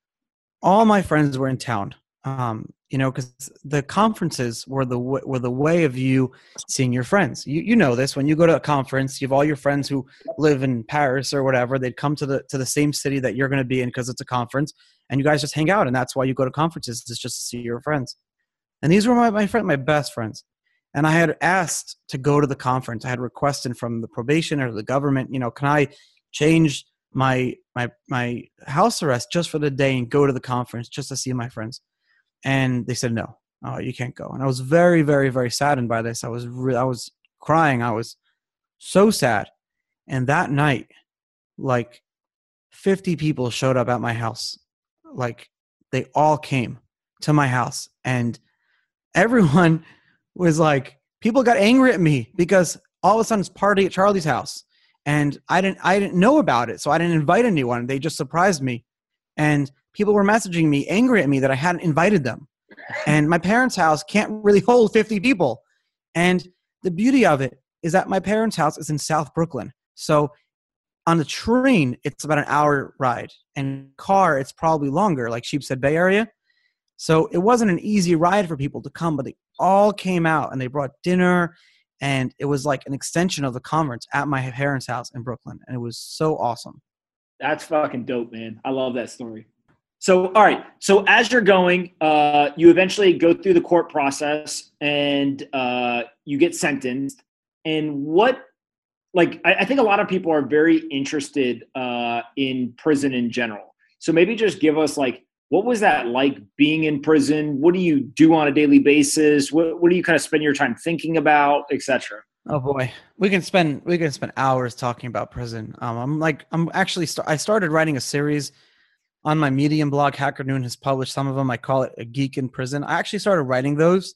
all my friends were in town, um, you know, because the conferences were the, were the way of you seeing your friends. You, you know this, when you go to a conference, you have all your friends who live in Paris or whatever, they'd come to the, to the same city that you're going to be in because it's a conference and you guys just hang out. And that's why you go to conferences, is just to see your friends. And these were my, my friend, my best friends. And I had asked to go to the conference. I had requested from the probation or the government, you know, can I change my, my, my house arrest just for the day and go to the conference just to see my friends? And they said, no, uh, you can't go. And I was very, very, very saddened by this. I was, re- I was crying. I was so sad. And that night, like fifty people showed up at my house. Like they all came to my house and everyone was like, people got angry at me because all of a sudden it's party at Charlie's house. And I didn't, I didn't know about it. So I didn't invite anyone. They just surprised me. And people were messaging me angry at me that I hadn't invited them. And my parents' house can't really hold fifty people. And the beauty of it is that my parents' house is in South Brooklyn. So on the train, it's about an hour ride. And car, it's probably longer, like Sheepshead Bay area. So it wasn't an easy ride for people to come, but they all came out and they brought dinner. And it was like an extension of the conference at my parents' house in Brooklyn. And it was so awesome. That's fucking dope, man. I love that story. So, all right. So as you're going, uh, you eventually go through the court process and uh, you get sentenced. And what, like, I, I think a lot of people are very interested uh, in prison in general. So maybe just give us like, what was that like being in prison? What do you do on a daily basis? What, what do you kind of spend your time thinking about, et cetera? Oh boy, we can spend we can spend hours talking about prison. Um, I'm like I'm actually st- I started writing a series on my Medium blog. Hacker Noon has published some of them. I call it A Geek in Prison. I actually started writing those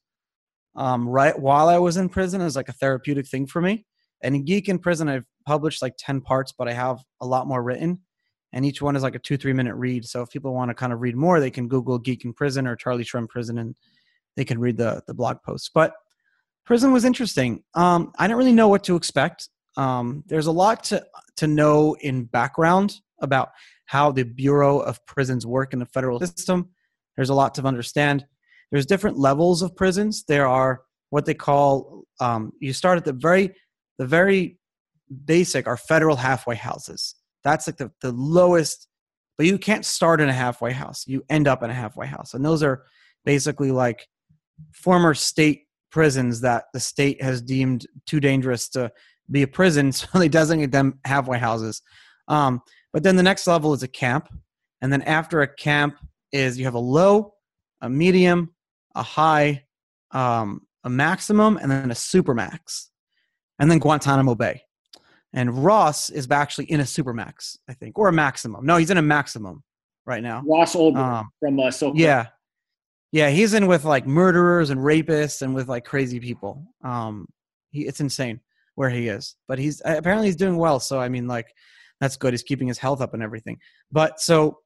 um, right while I was in prison as like a therapeutic thing for me. And in Geek in Prison, I've published like ten parts, but I have a lot more written. And each one is like a two, three minute read. So if people want to kind of read more, they can Google Geek in Prison or Charlie Shrem Prison and they can read the, the blog posts. But prison was interesting. Um, I didn't really know what to expect. Um, there's a lot to, to know in background about how the Bureau of Prisons work in the federal system. There's a lot to understand. There's different levels of prisons. There are what they call, um, you start at the very, the very basic are federal halfway houses. That's like the, the lowest, but you can't start in a halfway house. You end up in a halfway house. And those are basically like former state prisons that the state has deemed too dangerous to be a prison. So they designate them halfway houses. Um, but then the next level is a camp. And then after a camp is you have a low, a medium, a high, um, a maximum, and then a super max. And then Guantanamo Bay. And Ross is actually in a supermax, I think, or a maximum. No, he's in a maximum right now. Ross Olberg Um, from uh, Silk. Yeah. Yeah, he's in with like murderers and rapists and with like crazy people. Um, he, it's insane where he is. But he's apparently he's doing well. So, I mean, like, that's good. He's keeping his health up and everything. But so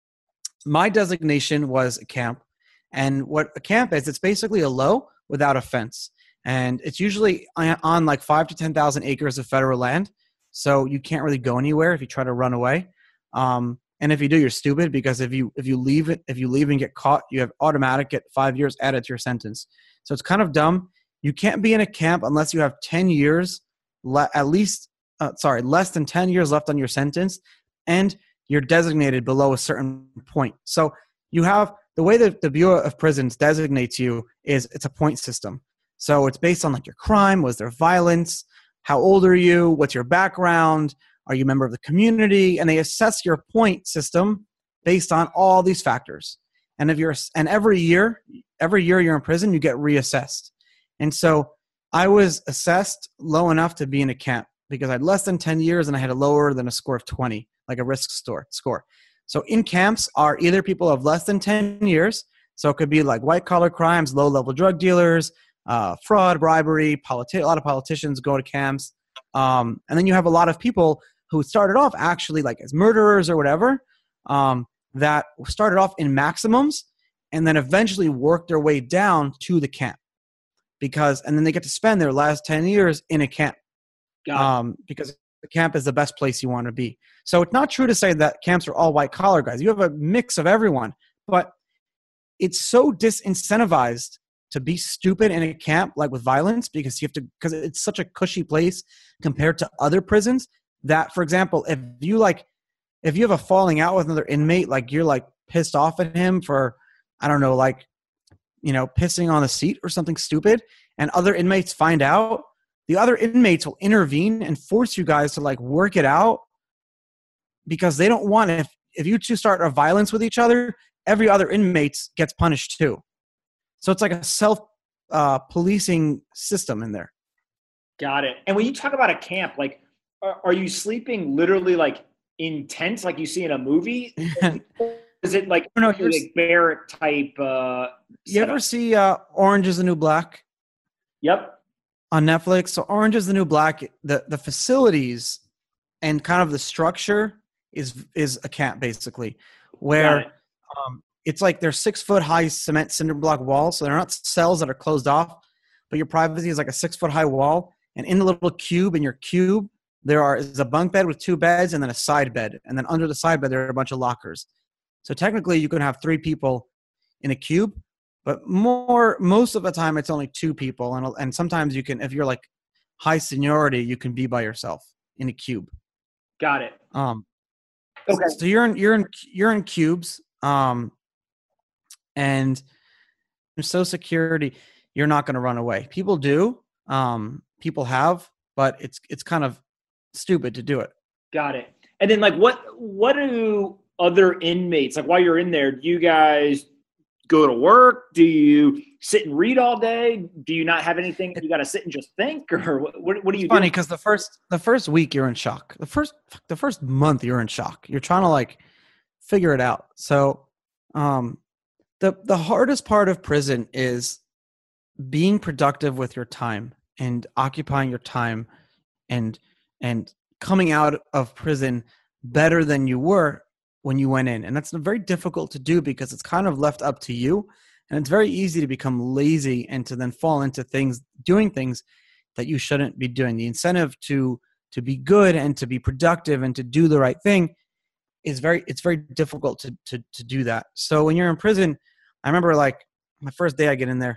my designation was a camp. And what a camp is, it's basically a low without a fence. And it's usually on, on like five to ten thousand acres of federal land. So you can't really go anywhere if you try to run away. Um, and if you do, you're stupid, because if you if you leave it, if you leave and get caught, you have automatic get five years added to your sentence. So it's kind of dumb. You can't be in a camp unless you have ten years, le- at least, uh, sorry, less than ten years left on your sentence, and you're designated below a certain point. So you have the way that the Bureau of Prisons designates you is it's a point system. So it's based on like your crime, was there violence, how old are you, what's your background, are you a member of the community, and they assess your point system based on all these factors. And if you're and every year, every year you're in prison, you get reassessed. And so I was assessed low enough to be in a camp because I had less than ten years and I had a lower than a score of twenty, like a risk score score. So in camps are either people of less than ten years, so it could be like white collar crimes, low level drug dealers, uh, fraud, bribery, politi- a lot of politicians go to camps. Um, and then you have a lot of people who started off actually like as murderers or whatever, um, that started off in maximums and then eventually worked their way down to the camp. Because, and then they get to spend their last ten years in a camp. Um, because the camp is the best place you want to be. So it's not true to say that camps are all white collar guys. You have a mix of everyone, but it's so disincentivized to be stupid in a camp, like with violence, because you have to, because it's such a cushy place compared to other prisons that, for example, if you like, if you have a falling out with another inmate, like you're like pissed off at him for, I don't know, like, you know, pissing on the seat or something stupid, and other inmates find out, the other inmates will intervene and force you guys to like work it out because they don't want, if, if you two start a violence with each other, every other inmate gets punished too. So it's like a self uh, policing system in there. Got it. And when you talk about a camp, like, are, are you sleeping literally like in tents like you see in a movie? Is it like, no, no, like barrack type? Uh, you ever see uh, Orange is the New Black? Yep. On Netflix. So Orange is the New Black, the, the facilities and kind of the structure is is a camp basically, where it. um, it's like they're six foot high cement cinder block walls. So they're not cells that are closed off, but your privacy is like a six foot high wall. And in the little cube, in your cube, there are is a bunk bed with two beds and then a side bed. And then under the side bed, there are a bunch of lockers. So technically you can have three people in a cube, but more, most of the time it's only two people. And, and sometimes you can, if you're like high seniority, you can be by yourself in a cube. Got it. Um, okay. So you're in, you're in, you're in cubes. Um, and social security, you're not going to run away. People do, um, people have, but it's, it's kind of stupid to do it. Got it. And then like, what, what do other inmates, like while you're in there, do you guys go to work? Do you sit and read all day? Do you not have anything? You got to sit and just think, or what, what, what do you do? Funny. do? Cause the first, the first week you're in shock. The first, the first month you're in shock. You're trying to like figure it out. So, um, the, the hardest part of prison is being productive with your time and occupying your time and, and coming out of prison better than you were when you went in. And that's very difficult to do because it's kind of left up to you. And it's very easy to become lazy and to then fall into things, doing things that you shouldn't be doing. The incentive to, to be good and to be productive and to do the right thing is very, it's very difficult to, to, to do that. So when you're in prison, I remember like my first day I get in there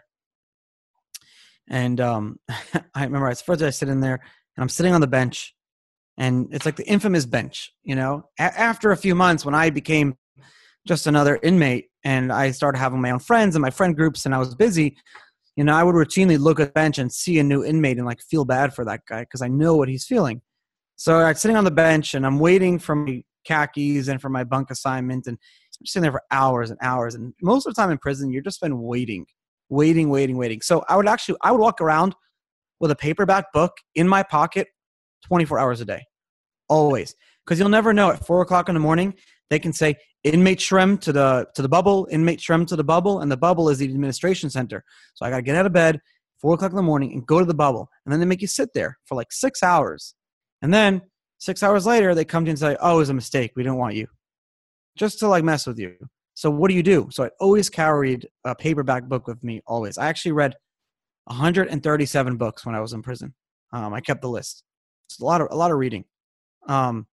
and um, I remember it's the first day I sit in there and I'm sitting on the bench. And it's like the infamous bench, you know, a- after a few months when I became just another inmate and I started having my own friends and my friend groups and I was busy, you know, I would routinely look at the bench and see a new inmate and like feel bad for that guy because I know what he's feeling. So I'm sitting on the bench and I'm waiting for my khakis and for my bunk assignment and I'm sitting there for hours and hours. And most of the time in prison, you're just been waiting, waiting, waiting, waiting. So I would actually, I would walk around with a paperback book in my pocket twenty-four hours a day, always. Because you'll never know. At four o'clock in the morning, they can say inmate Shrem to the to the bubble, inmate Shrem to the bubble, and the bubble is the administration center. So I got to get out of bed four o'clock in the morning and go to the bubble, and then they make you sit there for like six hours, and then six hours later they come to you and say, "Oh, it was a mistake. We don't want you," just to like mess with you. So what do you do? So I always carried a paperback book with me. Always. I actually read one hundred thirty-seven books when I was in prison. Um, I kept the list. It's a lot of a lot of reading. Um,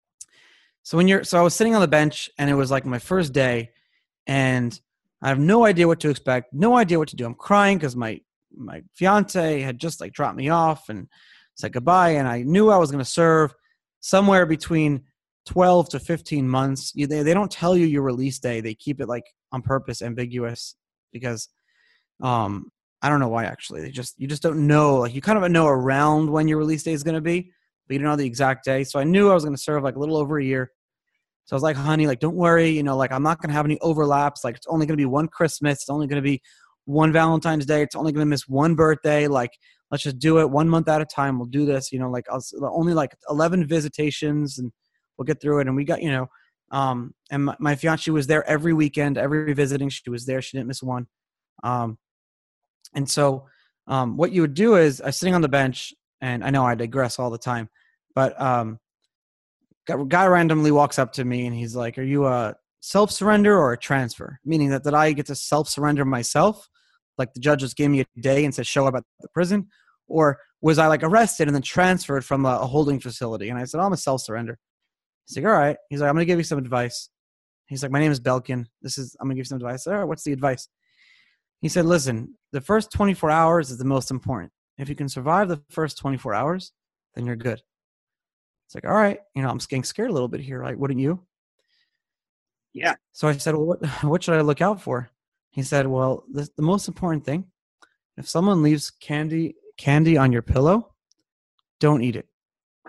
So when you're, so I was sitting on the bench and it was like my first day and I have no idea what to expect, no idea what to do. I'm crying because my, my fiance had just like dropped me off and said goodbye. And I knew I was going to serve somewhere between twelve to fifteen months. You, they, they don't tell you your release day. They keep it like on purpose ambiguous because, um, I don't know why actually. They just, you just don't know, like you kind of know around when your release day is going to be, but you don't know the exact day. So I knew I was going to serve like a little over a year. So I was like, honey, like, don't worry. You know, like, I'm not going to have any overlaps. Like, it's only going to be one Christmas. It's only going to be one Valentine's Day. It's only going to miss one birthday. Like, let's just do it one month at a time. We'll do this, you know, like I'll, only like eleven visitations and we'll get through it. And we got, you know, um, and my, my fiance was there every weekend, every visiting. She was there. She didn't miss one. Um, and so um, what you would do is I was sitting on the bench and I know I digress all the time, but um, a guy randomly walks up to me and he's like, are you a self-surrender or a transfer? Meaning that, that I get to self-surrender myself, like the judge just gave me a day and said, show up at the prison? Or was I like arrested and then transferred from a, a holding facility? And I said, oh, I'm a self-surrender. He's like, all right. He's like, I'm going to give you some advice. He's like, my name is Belkin. This is, I'm going to give you some advice. All right, what's the advice? He said, listen, the first twenty-four hours is the most important. If you can survive the first twenty-four hours, then you're good. It's like, all right, you know, I'm getting scared a little bit here, right? Wouldn't you? Yeah. So I said, well, what, what should I look out for? He said, well, the, the most important thing, if someone leaves candy candy on your pillow, don't eat it.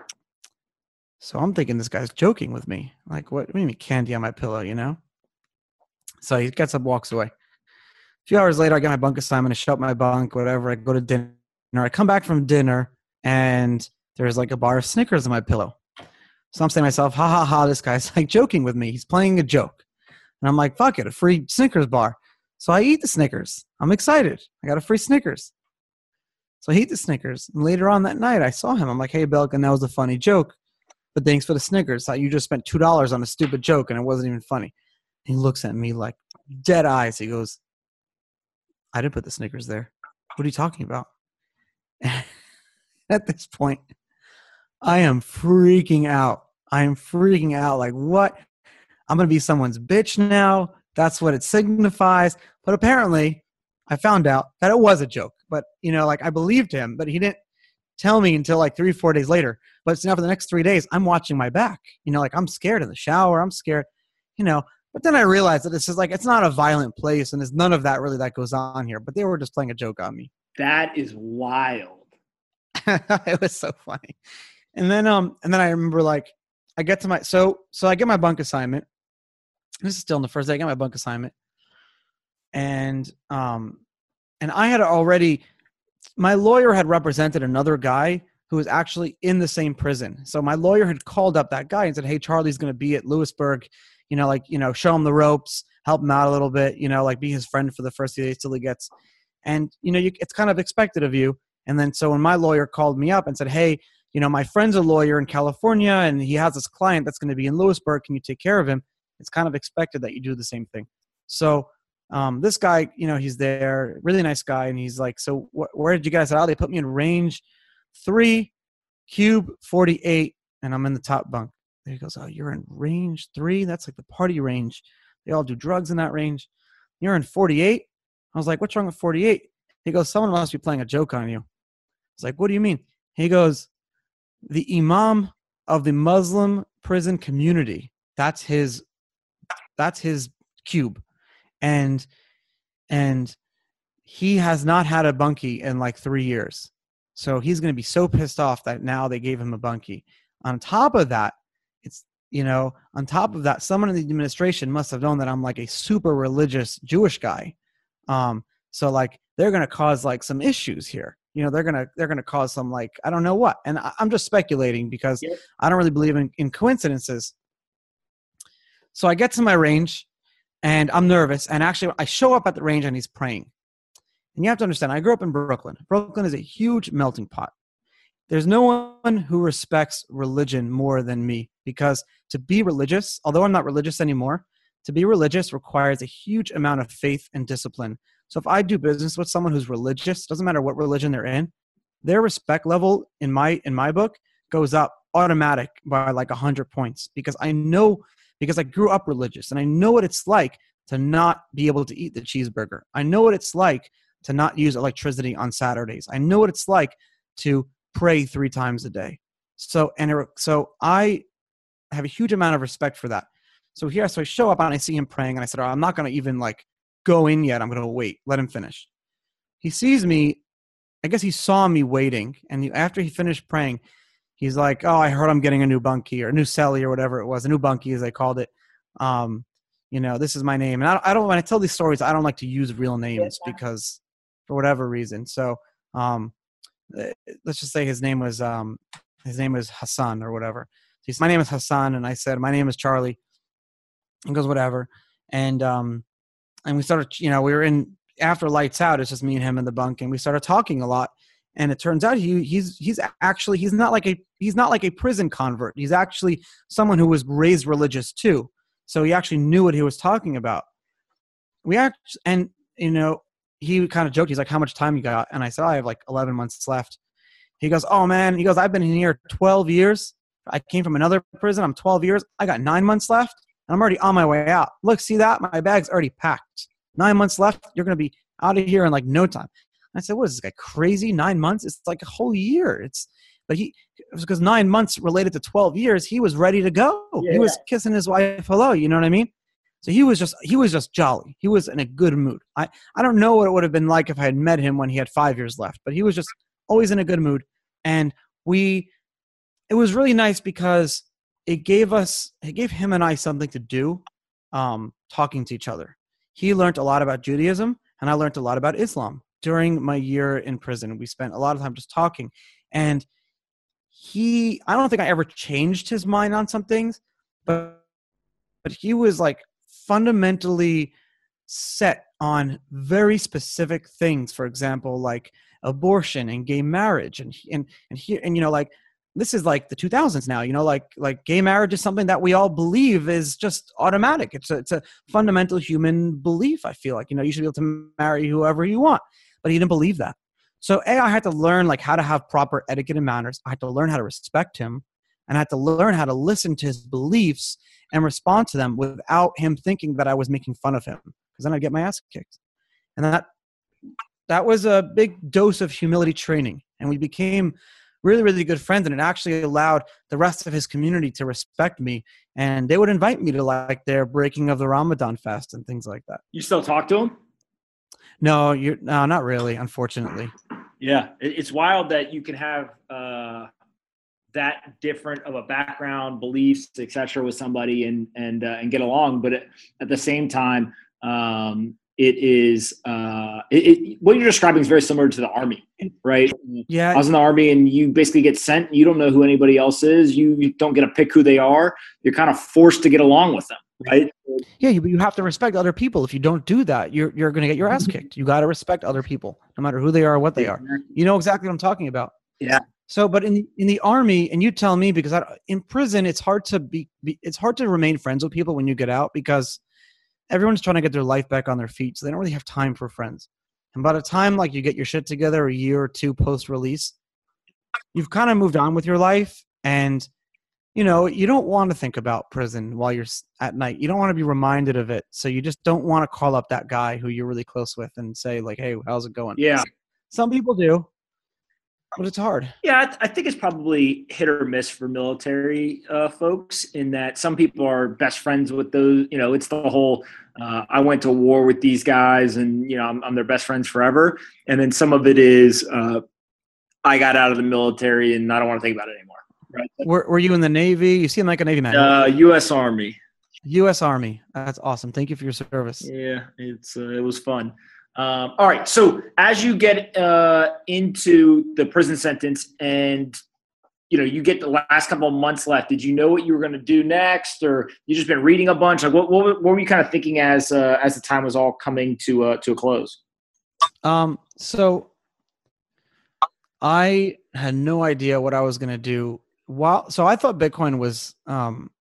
So I'm thinking this guy's joking with me. Like, what, what do you mean candy on my pillow, you know? So he gets up, walks away. A few hours later, I get my bunk assignment. I show up my bunk, whatever. I go to dinner. I come back from dinner, and there's like a bar of Snickers on my pillow. So I'm saying to myself, ha, ha, ha, this guy's like joking with me. He's playing a joke. And I'm like, fuck it, a free Snickers bar. So I eat the Snickers. I'm excited. I got a free Snickers. So I eat the Snickers. And later on that night, I saw him. I'm like, hey, Belkin, that was a funny joke. But thanks for the Snickers. You just spent two dollars on a stupid joke, and it wasn't even funny. He looks at me like dead eyes. He goes, I didn't put the Snickers there. What are you talking about? At this point, I am freaking out. I am freaking out. Like, what? I'm going to be someone's bitch now. That's what it signifies. But apparently, I found out that it was a joke. But, you know, like I believed him, but he didn't tell me until like three, four days later. But so now for the next three days, I'm watching my back. You know, like I'm scared in the shower. I'm scared, you know. But then I realized that this is like, it's not a violent place and there's none of that really that goes on here. But they were just playing a joke on me. That is wild. It was so funny. And then, um, and then I remember like, I get to my, so, so I get my bunk assignment. This is still in the first day. I get my bunk assignment. And, um, and I had already, my lawyer had represented another guy who was actually in the same prison. So my lawyer had called up that guy and said, hey, Charlie's going to be at Lewisburg, you know, like, you know, show him the ropes, help him out a little bit, you know, like be his friend for the first few days till he gets, and, you know, you, it's kind of expected of you. And then, so when my lawyer called me up and said, hey, you know, my friend's a lawyer in California and he has this client that's going to be in Lewisburg. Can you take care of him? It's kind of expected that you do the same thing. So um, this guy, you know, he's there, really nice guy. And he's like, so wh- where did you guys out? They put me in range three, cube forty-eight, and I'm in the top bunk. He goes, oh, you're in range three? That's like the party range. They all do drugs in that range. You're in forty-eight? I was like, what's wrong with forty-eight? He goes, someone must be playing a joke on you. I was like, what do you mean? He goes, the imam of the Muslim prison community. That's his, that's his cube. And, and he has not had a bunkie in like three years. So he's going to be so pissed off that now they gave him a bunkie. On top of that, it's, you know, on top of that, someone in the administration must have known that I'm like a super religious Jewish guy. Um, so like they're going to cause like some issues here. you know, they're gonna they're gonna cause some like I don't know what. And I, I'm just speculating because Yep. I don't really believe in, in coincidences. So I get to my range, and I'm nervous. And actually, I show up at the range, and he's praying. And you have to understand, I grew up in Brooklyn. Brooklyn is a huge melting pot. There's no one who respects religion more than me, because to be religious, although I'm not religious anymore, to be religious requires a huge amount of faith and discipline. So if I do business with someone who's religious, doesn't matter what religion they're in, their respect level in my in my book goes up automatic by like one hundred points, because I know, because I grew up religious, and I know what it's like to not be able to eat the cheeseburger. I know what it's like to not use electricity on Saturdays. I know what it's like to pray three times a day. So, and it, so I have a huge amount of respect for that. So here, so I show up and I see him praying, and I said, oh, I'm not going to even like go in yet. I'm going to wait. Let him finish. He sees me. I guess he saw me waiting. And he, after he finished praying, he's like, oh, I heard I'm getting a new bunkie or a new celly or whatever it was, a new bunkie as they called it. Um, you know, this is my name. And I, I don't, when I tell these stories, I don't like to use real names because for whatever reason. So, um, let's just say his name was um his name was Hassan or whatever. He said, my name is Hassan, and I said, my name is Charlie. He goes, whatever. And um and we started, you know, we were in after lights out, it's just me and him in the bunk, and we started talking a lot. And it turns out he he's he's actually he's not like a he's not like a prison convert. He's actually someone who was raised religious too. So he actually knew what he was talking about. We act and you know he kind of joked. He's like, how much time you got? And I said, oh, I have like eleven months left. He goes, oh, man. He goes, I've been in here twelve years. I came from another prison. I'm twelve years. I got nine months left, and I'm already on my way out. Look, see that? My bag's already packed. Nine months left. You're going to be out of here in like no time. I said, what is this guy, crazy? Nine months? It's like a whole year. It's But he, it was because nine months related to twelve years, he was ready to go. Yeah. He was kissing his wife hello. You know what I mean? So he was just he was just jolly. He was in a good mood. I, I don't know what it would have been like if I had met him when he had five years left, but he was just always in a good mood. And we it was really nice because it gave us it gave him and I something to do, um, talking to each other. He learned a lot about Judaism, and I learned a lot about Islam. During my year in prison, we spent a lot of time just talking. And he I don't think I ever changed his mind on some things, but but he was like fundamentally set on very specific things. For example, like abortion and gay marriage, and and and here and you know like this is like the two thousands now. You know, like like gay marriage is something that we all believe is just automatic. It's a, it's a fundamental human belief. I feel like you know you should be able to marry whoever you want, but he didn't believe that. So A, I had to learn like how to have proper etiquette and manners. I had to learn how to respect him, and I had to learn how to listen to his beliefs and respond to them without him thinking that I was making fun of him, because then I'd get my ass kicked. And that that was a big dose of humility training, and we became really, really good friends, and it actually allowed the rest of his community to respect me, and they would invite me to like their breaking of the Ramadan fast and things like that. You still talk to him? No, you no, not really, unfortunately. Yeah, it's wild that you can have uh, that different of a background, beliefs, et cetera, with somebody and and uh, and get along, but at the same time, um, it is uh, it, it, what you're describing is very similar to the Army, right? Yeah, I was in the Army, and you basically get sent. You don't know who anybody else is. You, you don't get to pick who they are. You're kind of forced to get along with them, right? Yeah, you, you have to respect other people. If you don't do that, you're you're going to get your ass kicked. You got to respect other people, no matter who they are or what they are. You know exactly what I'm talking about. Yeah. So, but in in the Army, and you tell me, because I, in prison, it's hard to be, be it's hard to remain friends with people when you get out, because everyone's trying to get their life back on their feet, so they don't really have time for friends. And by the time like you get your shit together a year or two post-release, you've kind of moved on with your life, and you know you don't want to think about prison while you're at night. You don't want to be reminded of it, so you just don't want to call up that guy who you're really close with and say like, "Hey, how's it going?" Yeah. Some people do, but it's hard. Yeah, I, th- I think it's probably hit or miss for military uh, folks, in that some people are best friends with those. You know, it's the whole uh, I went to war with these guys, and you know I'm, I'm their best friends forever. And then some of it is uh, I got out of the military and I don't want to think about it anymore. Right? Were Were you in the Navy? You seem like a Navy man. Uh, U S Army. U S Army. That's awesome. Thank you for your service. Yeah, it's uh, it was fun. Um, all right. So as you get uh, into the prison sentence and, you know, you get the last couple of months left, did you know what you were going to do next, or you just been reading a bunch? Like what, what, what were you kind of thinking as, uh, as the time was all coming to, uh, to a close? Um, so I had no idea what I was going to do. While, so I thought Bitcoin was, um,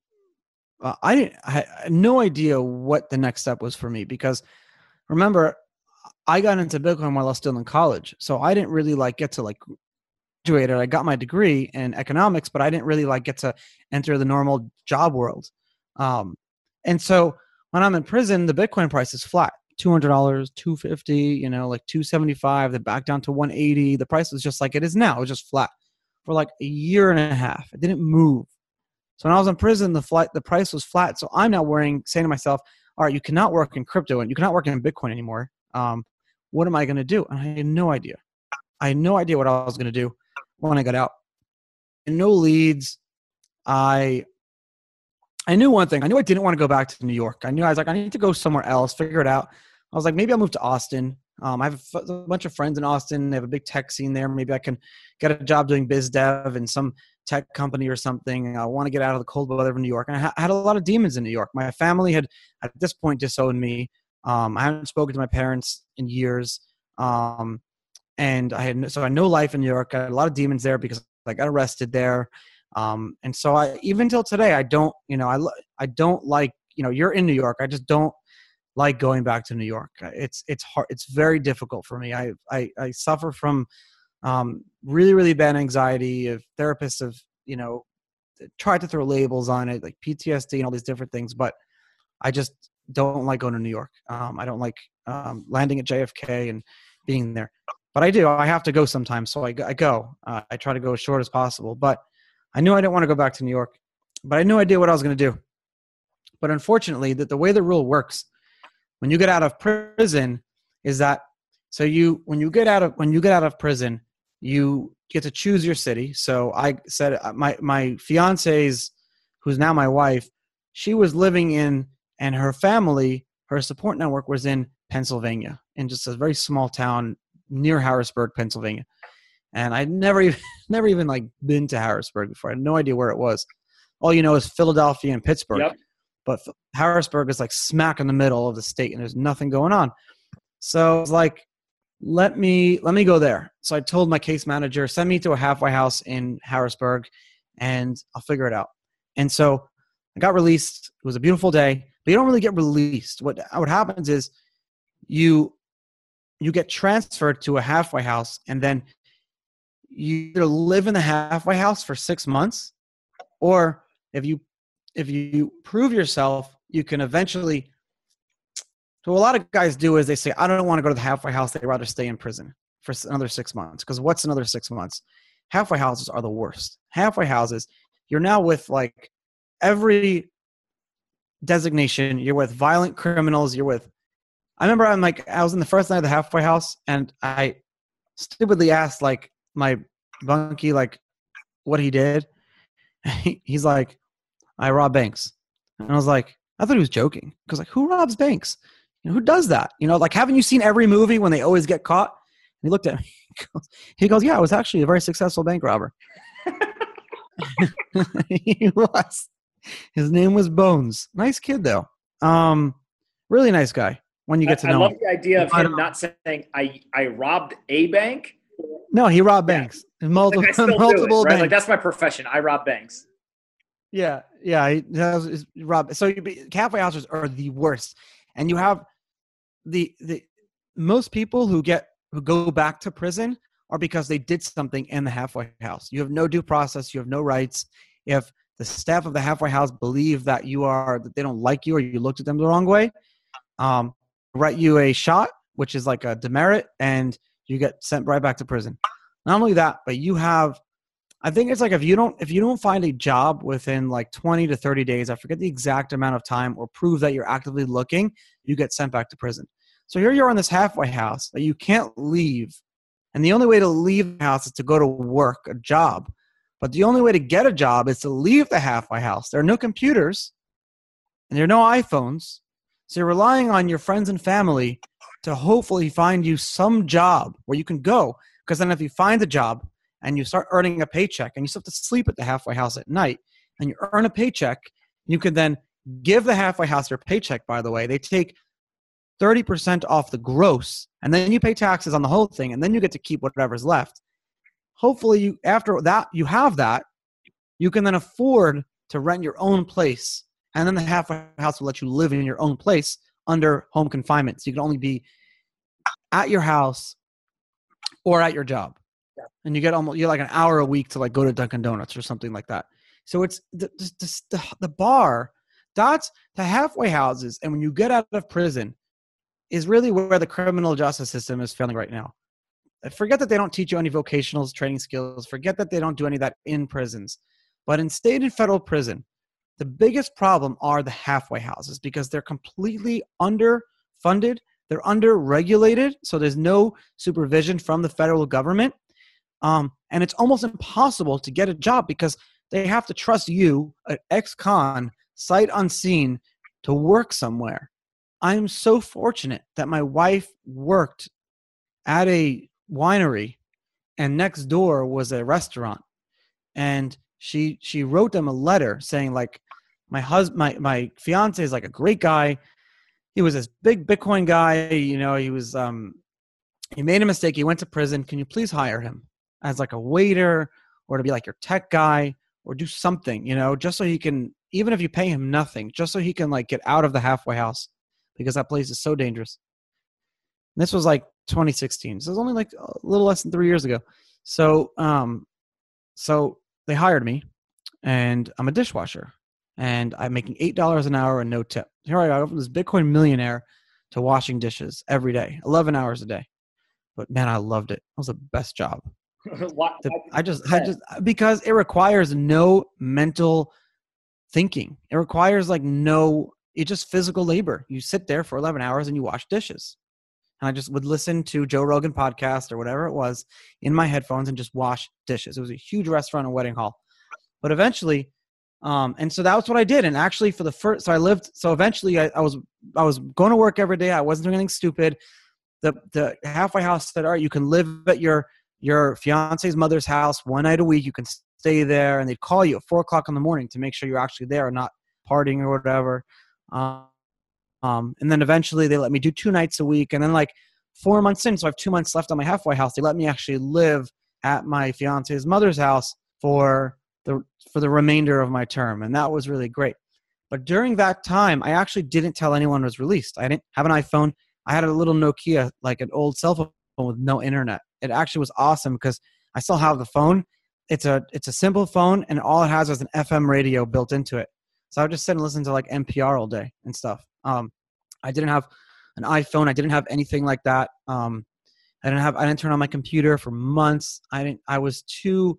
uh, I didn't, I had no idea what the next step was for me, because remember, I got into Bitcoin while I was still in college. So I didn't really like get to like graduate. I got my degree in economics, but I didn't really like get to enter the normal job world. Um, and so when I'm in prison, the Bitcoin price is flat. two hundred dollars, two hundred fifty dollars, you know, like two hundred seventy-five dollars, then back down to one hundred eighty dollars. The price was just like it is now. It was just flat for like a year and a half. It didn't move. So when I was in prison, the flight, the price was flat. So I'm now worrying, saying to myself, all right, you cannot work in crypto and you cannot work in Bitcoin anymore. Um, what am I going to do? And I had no idea. I had no idea what I was going to do when I got out. And no leads. I I knew one thing. I knew I didn't want to go back to New York. I knew I was like, I need to go somewhere else, figure it out. I was like, maybe I'll move to Austin. Um, I have a, f- a bunch of friends in Austin. They have a big tech scene there. Maybe I can get a job doing biz dev in some tech company or something. I want to get out of the cold weather of New York. And I, ha- I had a lot of demons in New York. My family had, at this point, disowned me. Um, I hadn't spoken to my parents in years. Um, and I had, so I had no life in New York. I had a lot of demons there because I got arrested there. Um, and so I, even till today, I don't, you know, I, I don't like, you know, you're in New York. I just don't like going back to New York. It's, it's hard. It's very difficult for me. I, I, I suffer from, um, really, really bad anxiety. Of therapists have, you know, tried to throw labels on it, like P T S D and all these different things, but I just don't like going to New York. Um, I don't like, um, landing at J F K and being there, but I do, I have to go sometimes. So I, I go, uh, I try to go as short as possible, but I knew I didn't want to go back to New York, but I had no idea what I was going to do. But unfortunately, that the way the rule works when you get out of prison is that, so you, when you get out of, when you get out of prison, you get to choose your city. So I said, my, my fiance's, who's now my wife, she was living in, and her family, her support network was in Pennsylvania, in just a very small town near Harrisburg, Pennsylvania. And I'd never even, never even like been to Harrisburg before. I had no idea where it was. All you know is Philadelphia and Pittsburgh. Yep. But Harrisburg is like smack in the middle of the state, and there's nothing going on. So I was like, let me let me go there. So I told my case manager, send me to a halfway house in Harrisburg, and I'll figure it out. And so I got released. It was a beautiful day, but you don't really get released. What what happens is you you get transferred to a halfway house, and then you either live in the halfway house for six months, or if you if you prove yourself, you can eventually. So what a lot of guys do is they say, I don't want to go to the halfway house. They'd rather stay in prison for another six months. Because what's another six months? Halfway houses are the worst. Halfway houses, you're now with like every designation. You're with violent criminals. You're with. I remember I'm like I was in the first night of the halfway house, and I stupidly asked like my bunkie like what he did. He's like, I rob banks. And I was like, I thought he was joking. Because like, who robs banks? You know, who does that? You know, like, haven't you seen every movie when they always get caught? And he looked at me. He goes, he goes yeah, I was actually a very successful bank robber. He was. His name was Bones. Nice kid, though. Um, really nice guy when you get to I, know I love him. the idea of him not saying, I, I robbed a bank. No, he robbed banks. Yeah. Multiple, like I still multiple do it, right? banks. Like, that's my profession. I rob banks. Yeah, yeah. He has, rob. So you, halfway houses are the worst, and you have the the most people who get who go back to prison are because they did something in the halfway house. You have no due process. You have no rights. If the staff of the halfway house believe that you are that they don't like you or you looked at them the wrong way, um, write you a shot, which is like a demerit, and you get sent right back to prison. Not only that, but you have. I think it's like if you don't if you don't find a job within like twenty to thirty days, I forget the exact amount of time, or prove that you're actively looking, you get sent back to prison. So here you're in this halfway house that you can't leave. And the only way to leave the house is to go to work, a job. But the only way to get a job is to leave the halfway house. There are no computers and there are no iPhones. So you're relying on your friends and family to hopefully find you some job where you can go. Because then if you find a job and you start earning a paycheck and you still have to sleep at the halfway house at night and you earn a paycheck, you can then give the halfway house their paycheck, by the way. They take thirty percent off the gross, and then you pay taxes on the whole thing, and then you get to keep whatever's left. Hopefully, you after that you have that, you can then afford to rent your own place, and then the halfway house will let you live in your own place under home confinement. So you can only be at your house or at your job. Yeah. And you get almost you're like an hour a week to like go to Dunkin' Donuts or something like that. So it's the the, the, the bar, that's the halfway houses. And when you get out of prison is really where the criminal justice system is failing right now. Forget that they don't teach you any vocational training skills. Forget that they don't do any of that in prisons. But in state and federal prison, the biggest problem are the halfway houses because they're completely underfunded. They're under-regulated, so there's no supervision from the federal government. Um, and it's almost impossible to get a job because they have to trust you, an ex-con, sight unseen, to work somewhere. I'm so fortunate that my wife worked at a winery and next door was a restaurant. And she she wrote them a letter saying like, my husband, my, my fiance is like a great guy. He was this big Bitcoin guy. You know, he was, um, he made a mistake. He went to prison. Can you please hire him as like a waiter or to be like your tech guy or do something, you know, just so he can, even if you pay him nothing, just so he can like get out of the halfway house because that place is so dangerous. And this was like twenty sixteen. So it was only like a little less than three years ago. So, um, so they hired me and I'm a dishwasher. And I'm making eight dollars an hour and no tip. Here I go from this Bitcoin millionaire to washing dishes every day, eleven hours a day. But man, I loved it. It was the best job. Why, the, I just, I just, because it requires no mental thinking. It requires like no, it's just physical labor. You sit there for eleven hours and you wash dishes. And I just would listen to Joe Rogan podcast or whatever it was in my headphones and just wash dishes. It was a huge restaurant and wedding hall. But eventually, Um, and so that was what I did. And actually for the first, so I lived, so eventually I, I was, I was going to work every day. I wasn't doing anything stupid. The, the halfway house said, all right, you can live at your, your fiance's mother's house one night a week. You can stay there. And they'd call you at four o'clock in the morning to make sure you're actually there and not partying or whatever. Um, um, and then eventually they let me do two nights a week. And then like four months in, so I have two months left on my halfway house. They let me actually live at my fiance's mother's house for the for the remainder of my term, and that was really great. But during that time, I actually didn't tell anyone it was released. I didn't have an iPhone. I had a little Nokia, like an old cell phone with no internet. It actually was awesome because I still have the phone. It's a it's a simple phone, and all it has is an F M radio built into it. So I would just sit and listen to like N P R all day and stuff. Um, I didn't have an iPhone. I didn't have anything like that. Um, I didn't have. I didn't turn on my computer for months. I didn't. I was too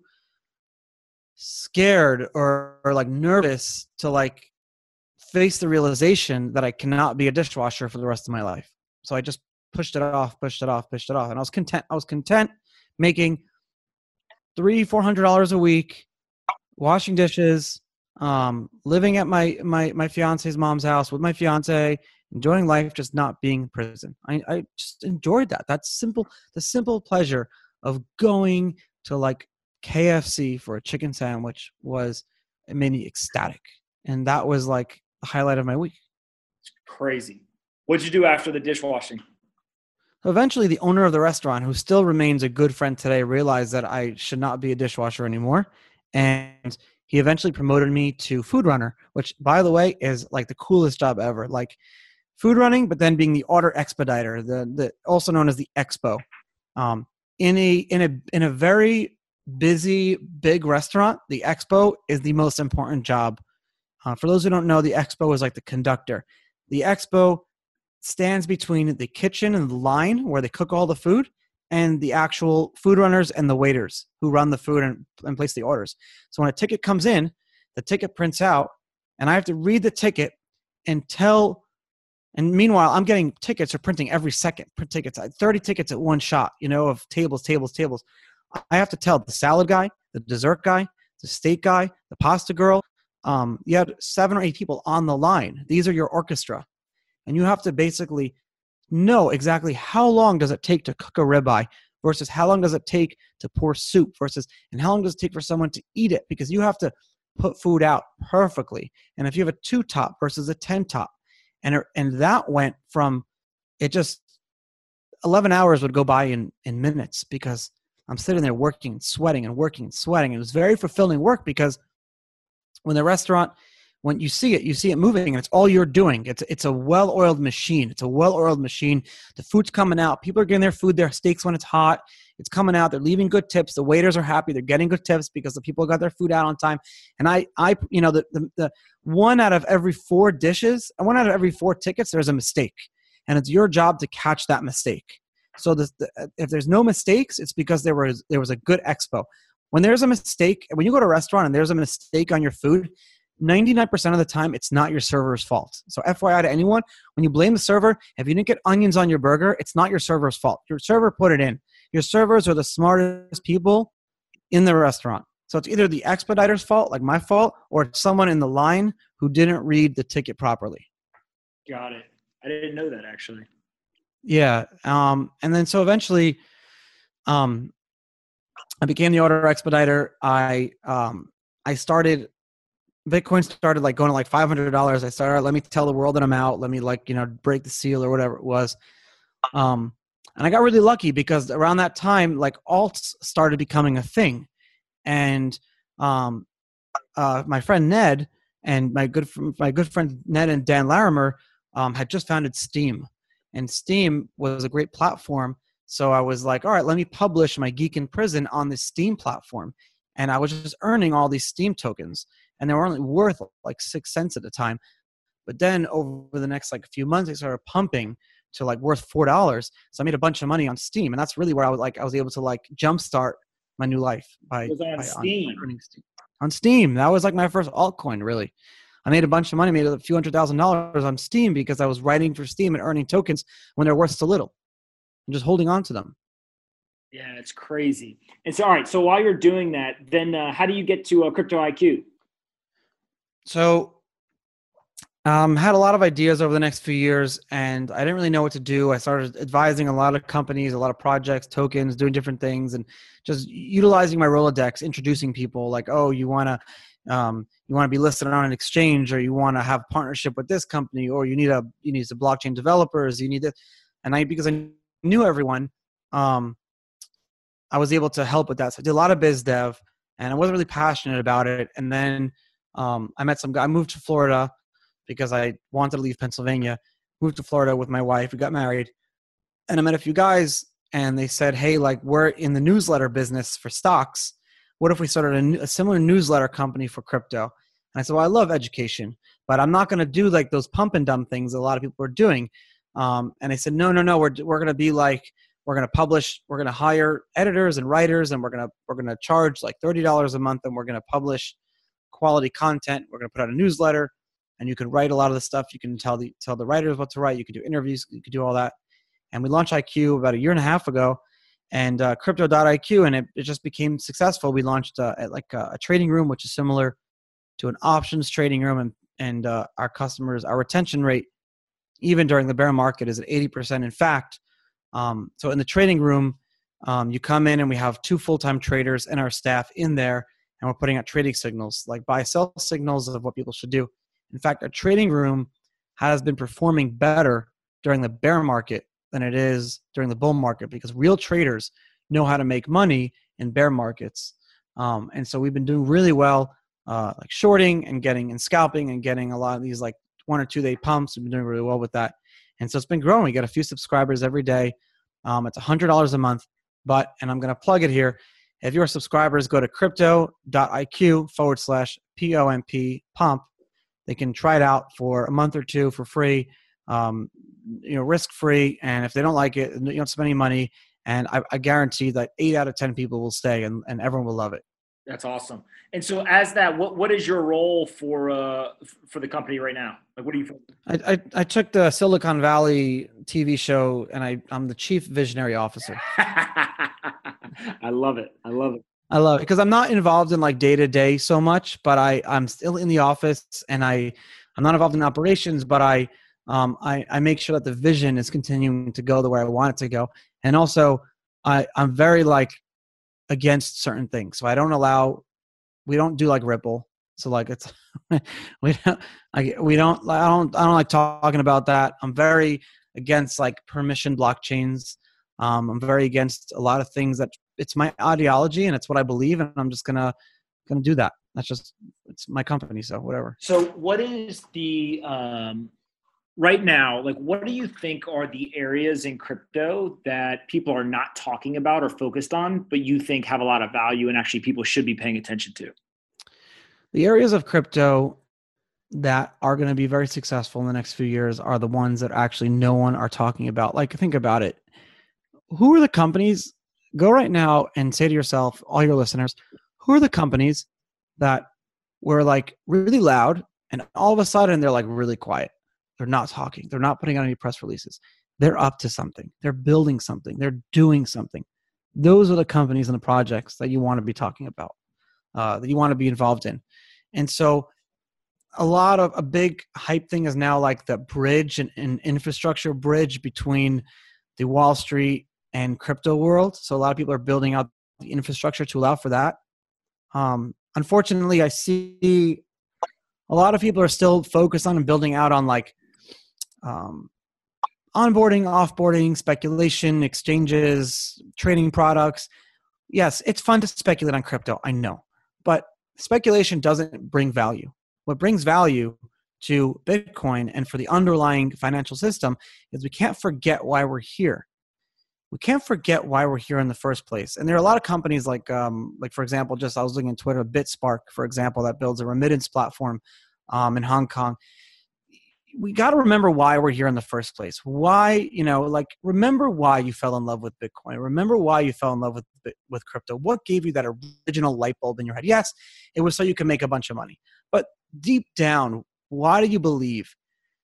scared or, or like nervous to like face the realization that I cannot be a dishwasher for the rest of my life. So I just pushed it off, pushed it off, pushed it off. And I was content. I was content making three, four hundred dollars a week, washing dishes, um, living at my, my, my fiance's mom's house with my fiance, enjoying life, just not being in prison. I, I just enjoyed that. That's simple. The simple pleasure of going to like K F C for a chicken sandwich was, it made me ecstatic. And that was like the highlight of my week. It's crazy. What'd you do after the dishwashing? Eventually, the owner of the restaurant, who still remains a good friend today, realized that I should not be a dishwasher anymore. And he eventually promoted me to food runner, which, by the way, is like the coolest job ever. Like food running, but then being the order expediter, the, the also known as the expo. Um, in a in a in a very busy, big restaurant, the expo is the most important job. Uh, for those who don't know, the expo is like the conductor. The expo stands between the kitchen and the line where they cook all the food and the actual food runners and the waiters who run the food and, and place the orders. So when a ticket comes in, the ticket prints out, and I have to read the ticket and tell, and meanwhile, I'm getting tickets or printing every second, print tickets, thirty tickets at one shot, you know, of tables, tables, tables. I have to tell the salad guy, the dessert guy, the steak guy, the pasta girl. Um, you had seven or eight people on the line. These are your orchestra. And you have to basically know exactly how long does it take to cook a ribeye versus how long does it take to pour soup versus, and how long does it take for someone to eat it? Because you have to put food out perfectly. And if you have a two top versus a ten top, and, it, and that went from, it just, eleven hours would go by in, in minutes because I'm sitting there working and sweating and working and sweating. It was very fulfilling work because when the restaurant, when you see it, you see it moving and it's all you're doing. It's it's a well-oiled machine. It's a well-oiled machine. The food's coming out. People are getting their food, their steaks when it's hot. It's coming out. They're leaving good tips. The waiters are happy. They're getting good tips because the people got their food out on time. And I, I, you know, the, the, the one out of every four dishes, one out of every four tickets, there's a mistake. And it's your job to catch that mistake. So the, the, if there's no mistakes, it's because there was there was a good expo. When there's a mistake, when you go to a restaurant and there's a mistake on your food, ninety-nine percent of the time, it's not your server's fault. So F Y I to anyone, when you blame the server, if you didn't get onions on your burger, it's not your server's fault. Your server put it in. Your servers are the smartest people in the restaurant. So it's either the expediter's fault, like my fault, or it's someone in the line who didn't read the ticket properly. Got it. I didn't know that, actually. Yeah. Um, and then so eventually um, I became the order expediter. I um, I started Bitcoin started like going to like five hundred dollars. I started, let me tell the world that I'm out. Let me like, you know, break the seal or whatever it was. Um, and I got really lucky because around that time, like alts started becoming a thing. And um, uh, my friend Ned and my good, my good friend Ned and Dan Larimer um, had just founded Steem. And Steem was a great platform. So I was like, all right, let me publish my Geek in Prison on this Steem platform. And I was just earning all these Steem tokens. And they were only worth like six cents at a time. But then over the next like few months, they started pumping to like worth four dollars. So I made a bunch of money on Steem. And that's really where I was like, I was able to like jumpstart my new life by, it was on by Steem. On, earning Steem. On Steem. That was like my first altcoin, really. I made a bunch of money, made a few hundred thousand dollars on Steem because I was writing for Steem and earning tokens when they're worth so little. I'm just holding on to them. Yeah, it's crazy. And so, all right. So while you're doing that, then uh, how do you get to uh, Crypto I Q? So um, had a lot of ideas over the next few years, and I didn't really know what to do. I started advising a lot of companies, a lot of projects, tokens, doing different things, and just utilizing my Rolodex, introducing people like, oh, you want to um, you want to be listed on an exchange, or you want to have partnership with this company, or you need a you need some blockchain developers, you need this. And I, because I knew everyone, um, I was able to help with that. So I did a lot of biz dev, and I wasn't really passionate about it. And then um, I met some guy. I moved to Florida because I wanted to leave Pennsylvania. Moved to Florida with my wife. We got married, and I met a few guys, and they said, "Hey, like we're in the newsletter business for stocks. What if we started a, a similar newsletter company for crypto?" And I said, "Well, I love education, but I'm not going to do like those pump and dump things that a lot of people are doing." Um, and I said, "No, no, no. We're we're going to be like." We're going to publish, we're going to hire editors and writers, and we're going to, we're going to charge like thirty dollars a month, and we're going to publish quality content. We're going to put out a newsletter, and you can write a lot of the stuff. You can tell the, tell the writers what to write. You can do interviews. You can do all that. And we launched I Q about a year and a half ago, and uh, crypto dot I Q, and it, it just became successful. We launched uh, at like a, a trading room, which is similar to an options trading room. And, and uh, our customers, our retention rate, even during the bear market, is at eighty percent. In fact, Um, so in the trading room, um, you come in and we have two full-time traders and our staff in there, and we're putting out trading signals, like buy, sell signals of what people should do. In fact, our trading room has been performing better during the bear market than it is during the bull market, because real traders know how to make money in bear markets. Um, and so we've been doing really well, uh, like shorting and getting and scalping and getting a lot of these like one or two day pumps. We've been doing really well with that. And so it's been growing. We get a few subscribers every day. Um, it's one hundred dollars a month. But, and I'm going to plug it here, if you're subscribers, go to crypto dot I Q forward slash P O M P pump. They can try it out for a month or two for free, um, you know, risk free. And if they don't like it, you don't spend any money. And I, I guarantee that eight out of ten people will stay, and, and everyone will love it. That's awesome. And so as that, what, what is your role for, uh, for the company right now? Like, what do you think? I, I, I took the Silicon Valley T V show, and I, I'm the chief visionary officer. I love it. I love it. I love it because I'm not involved in like day to day so much, but I, I'm still in the office, and I, I'm not involved in operations, but I, Um, I, I make sure that the vision is continuing to go the way I want it to go. And also, I, I'm very like against certain things. So I don't allow, we don't do like Ripple. So like it's, we don't, I, we don't, I don't, I don't like talking about that. I'm very against like permission blockchains. Um, I'm very against a lot of things that it's my ideology and it's what I believe. And I'm just going to, going to do that. That's just, it's my company. So whatever. So what is the, um, right now, like what do you think are the areas in crypto that people are not talking about or focused on, but you think have a lot of value and actually people should be paying attention to? The areas of crypto that are going to be very successful in the next few years are the ones that actually no one are talking about. Like, think about it. Who are the companies? Go right now and say to yourself, all your listeners, who are the companies that were like really loud and all of a sudden they're like really quiet? They're not talking. They're not putting out any press releases. They're up to something. They're building something. They're doing something. Those are the companies and the projects that you want to be talking about, uh, that you want to be involved in. And so a lot of a big hype thing is now like the bridge and, and infrastructure bridge between the Wall Street and crypto world. So a lot of people are building out the infrastructure to allow for that. Um, unfortunately, I see a lot of people are still focused on and building out on like um, onboarding, offboarding, speculation, exchanges, trading products. Yes, it's fun to speculate on crypto. I know, but speculation doesn't bring value. What brings value to Bitcoin and for the underlying financial system is we can't forget why we're here. We can't forget why we're here in the first place. And there are a lot of companies like, um, like for example, just I was looking on Twitter, BitSpark, for example, that builds a remittance platform um, in Hong Kong. We got to remember why we're here in the first place. Why, you know, like remember why you fell in love with Bitcoin. Remember why you fell in love with with crypto. What gave you that original light bulb in your head? Yes, it was so you could make a bunch of money. But deep down, why do you believe?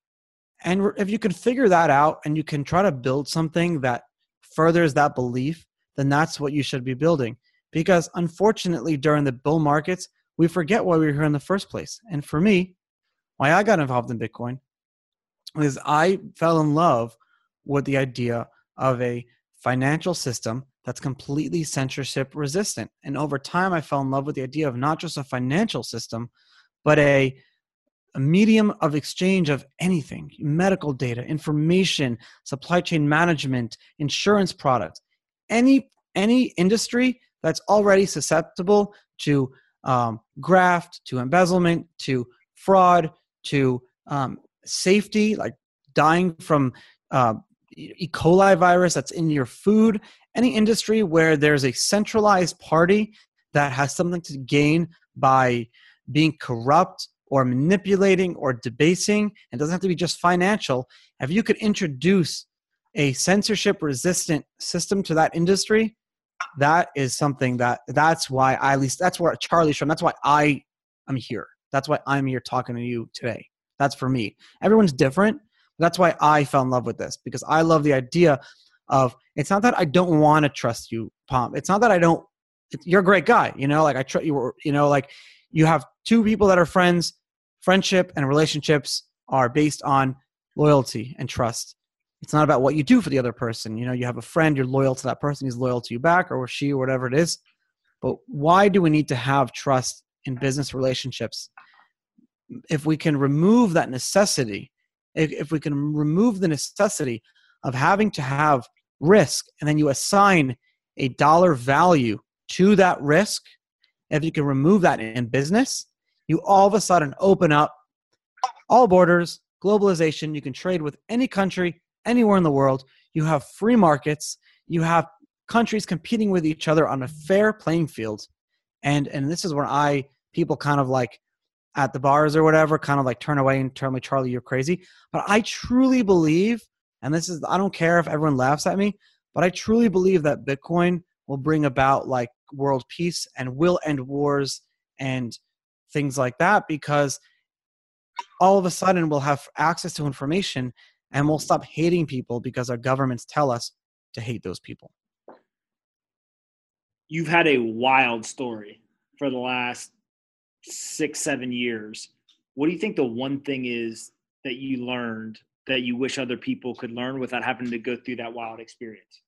And if you can figure that out and you can try to build something that furthers that belief, then that's what you should be building. Because unfortunately, during the bull markets, we forget why we were here in the first place. And for me, why I got involved in Bitcoin is I fell in love with the idea of a financial system that's completely censorship resistant. And over time, I fell in love with the idea of not just a financial system, but a, a medium of exchange of anything, medical data, information, supply chain management, insurance products, any, any industry that's already susceptible to um, graft, to embezzlement, to fraud, to um, safety, like dying from uh, E. coli virus that's in your food, any industry where there's a centralized party that has something to gain by being corrupt or manipulating or debasing, and doesn't have to be just financial. If you could introduce a censorship resistant system to that industry, that is something that that's why I, at least that's where Charlie's from. That's why I am here. That's why I'm here talking to you today. That's for me. Everyone's different. That's why I fell in love with this, because I love the idea of, it's not that I don't want to trust you, Pomp. It's not that I don't, you're a great guy. You know, like I trust you, you know, like you have two people that are friends. Friendship and relationships are based on loyalty and trust. It's not about what you do for the other person. You know, you have a friend, you're loyal to that person, he's loyal to you back, or she, or whatever it is. But why do we need to have trust in business relationships? If we can remove that necessity, if, if we can remove the necessity of having to have risk, and then you assign a dollar value to that risk, if you can remove that in business, you all of a sudden open up all borders, globalization. You can trade with any country, anywhere in the world. You have free markets. You have countries competing with each other on a fair playing field. And and this is where I, people kind of like at the bars or whatever, kind of like turn away and tell me, Charlie, you're crazy. But I truly believe, and this is, I don't care if everyone laughs at me, but I truly believe that Bitcoin will bring about like world peace and will end wars and things like that, because all of a sudden we'll have access to information and we'll stop hating people because our governments tell us to hate those people. You've had a wild story for the last six, seven years. What do you think the one thing is that you learned that you wish other people could learn without having to go through that wild experience?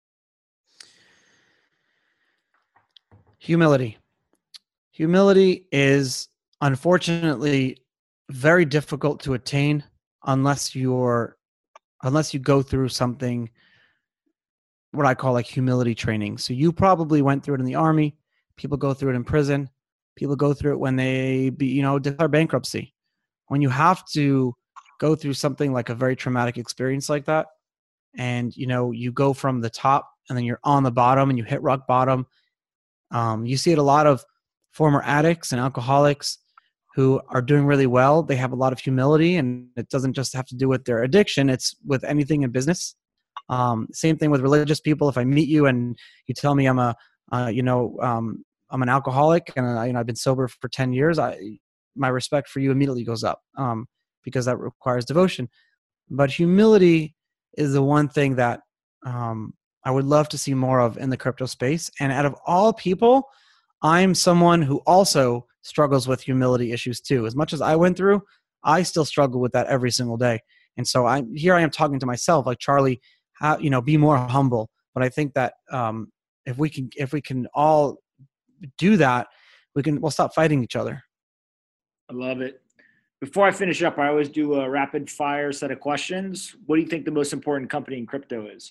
Humility. Humility is unfortunately very difficult to attain unless you're unless you go through something what I call like humility training. So you probably went through it in the army. People go through it in prison. People go through it when they be, you know, declare bankruptcy. When you have to go through something like a very traumatic experience like that, and you know, you go from the top and then you're on the bottom and you hit rock bottom. Um, you see it a lot of former addicts and alcoholics who are doing really well. They have a lot of humility, and it doesn't just have to do with their addiction. It's with anything in business. Um, same thing with religious people. If I meet you and you tell me I'm a, uh, you know, um, I'm an alcoholic and I, you know, I've been sober for ten years, I, my respect for you immediately goes up um, because that requires devotion. But humility is the one thing that um, I would love to see more of in the crypto space. And out of all people, I'm someone who also struggles with humility issues too. As much as I went through, I still struggle with that every single day. And so I'm here. I am talking to myself, like Charlie, how, you know, be more humble. But I think that um, if we can, if we can all do that, we can. We'll stop fighting each other. I love it. Before I finish up, I always do a rapid fire set of questions. What do you think the most important company in crypto is?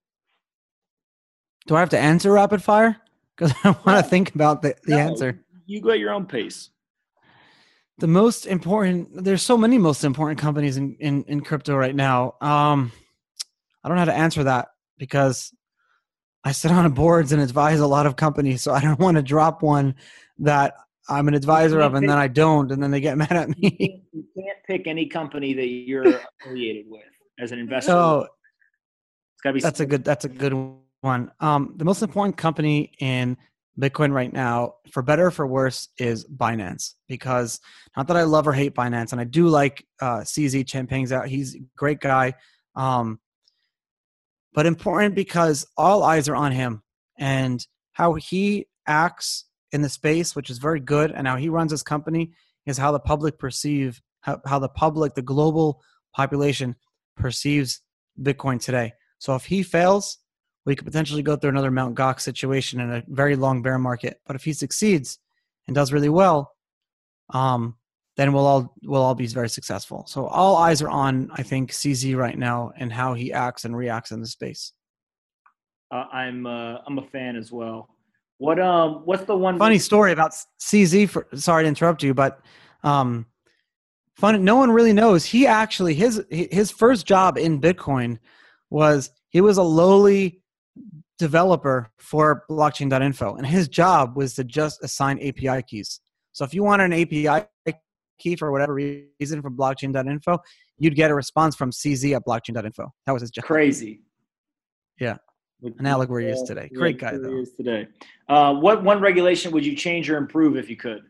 Do I have to answer rapid fire? Because I want No. to think about the, the No, answer. You go at your own pace. The most important, there's so many most important companies in, in, in crypto right now. Um, I don't know how to answer that because I sit on boards and advise a lot of companies. So I don't want to drop one that I'm an advisor of and pick, then I don't, and then they get mad at you, me. can't, you can't pick any company that you're affiliated with as an investor. Oh, it's gotta be that's a good, that's a good one. Um, the most important company in Bitcoin right now, for better or for worse, is Binance. Because not that I love or hate Binance, and I do like uh, C Z Changpeng's out. He's a great guy. Um, but important because all eyes are on him and how he acts in the space, which is very good, and how he runs his company is how the public perceive, how, how the public, the global population perceives Bitcoin today. So if he fails, we could potentially go through another Mount Gox situation in a very long bear market. But if he succeeds and does really well, um, then we'll all we'll all be very successful. So all eyes are on, I think, C Z right now and how he acts and reacts in the space. Uh, I'm uh, I'm a fan as well. What um what's the one funny story about C Z? For sorry to interrupt you, but um, fun. No one really knows. He actually his his first job in Bitcoin was he was a lowly developer for blockchain dot info, and his job was to just assign A P I keys. So if you wanted an A P I key for whatever reason from blockchain dot info, you'd get a response from C Z at blockchain dot info. That was his job. Crazy. Yeah. And now look where he is today. Great guy, though. He is today. Uh, what one regulation would you change or improve if you could?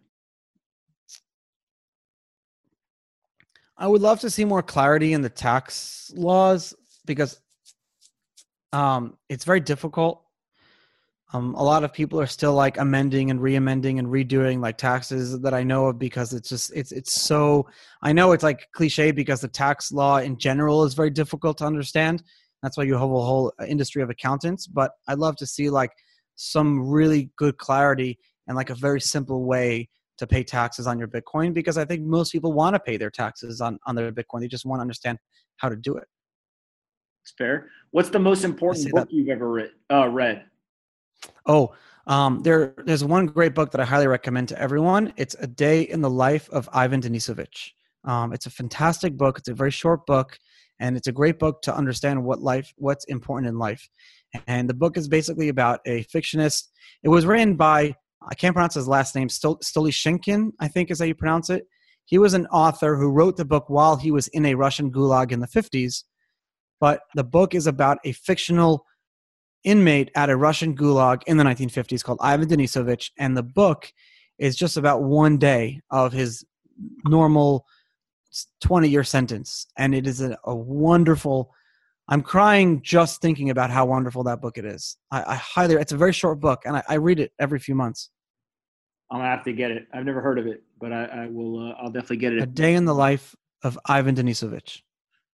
I would love to see more clarity in the tax laws because um, it's very difficult. Um, a lot of people are still like amending and re-amending and redoing like taxes that I know of because it's just it's it's so I know it's like cliche because the tax law in general is very difficult to understand. That's why you have a whole industry of accountants. But I'd love to see like some really good clarity and like a very simple way to pay taxes on your Bitcoin, because I think most people want to pay their taxes on, on their Bitcoin. They just want to understand how to do it. It's fair. What's the most important book that. you've ever read? Uh, read? Oh, um, there, there's one great book that I highly recommend to everyone. It's A Day in the Life of Ivan Denisovich. Um, it's a fantastic book. It's a very short book. And it's a great book to understand what life, what's important in life. And the book is basically about a fictionist. It was written by, I can't pronounce his last name, Stol- Stolyshenkin, I think is how you pronounce it. He was an author who wrote the book while he was in a Russian gulag in the fifties. But the book is about a fictional inmate at a Russian gulag in the nineteen fifties called Ivan Denisovich. And the book is just about one day of his normal twenty-year sentence, and it is a, a wonderful. I'm crying just thinking about how wonderful that book it is. I, I highly. It's a very short book, and I, I read it every few months. I'm gonna have to get it. I've never heard of it, but I, I will. Uh, I'll definitely get it. A Day in the Life of Ivan Denisovich.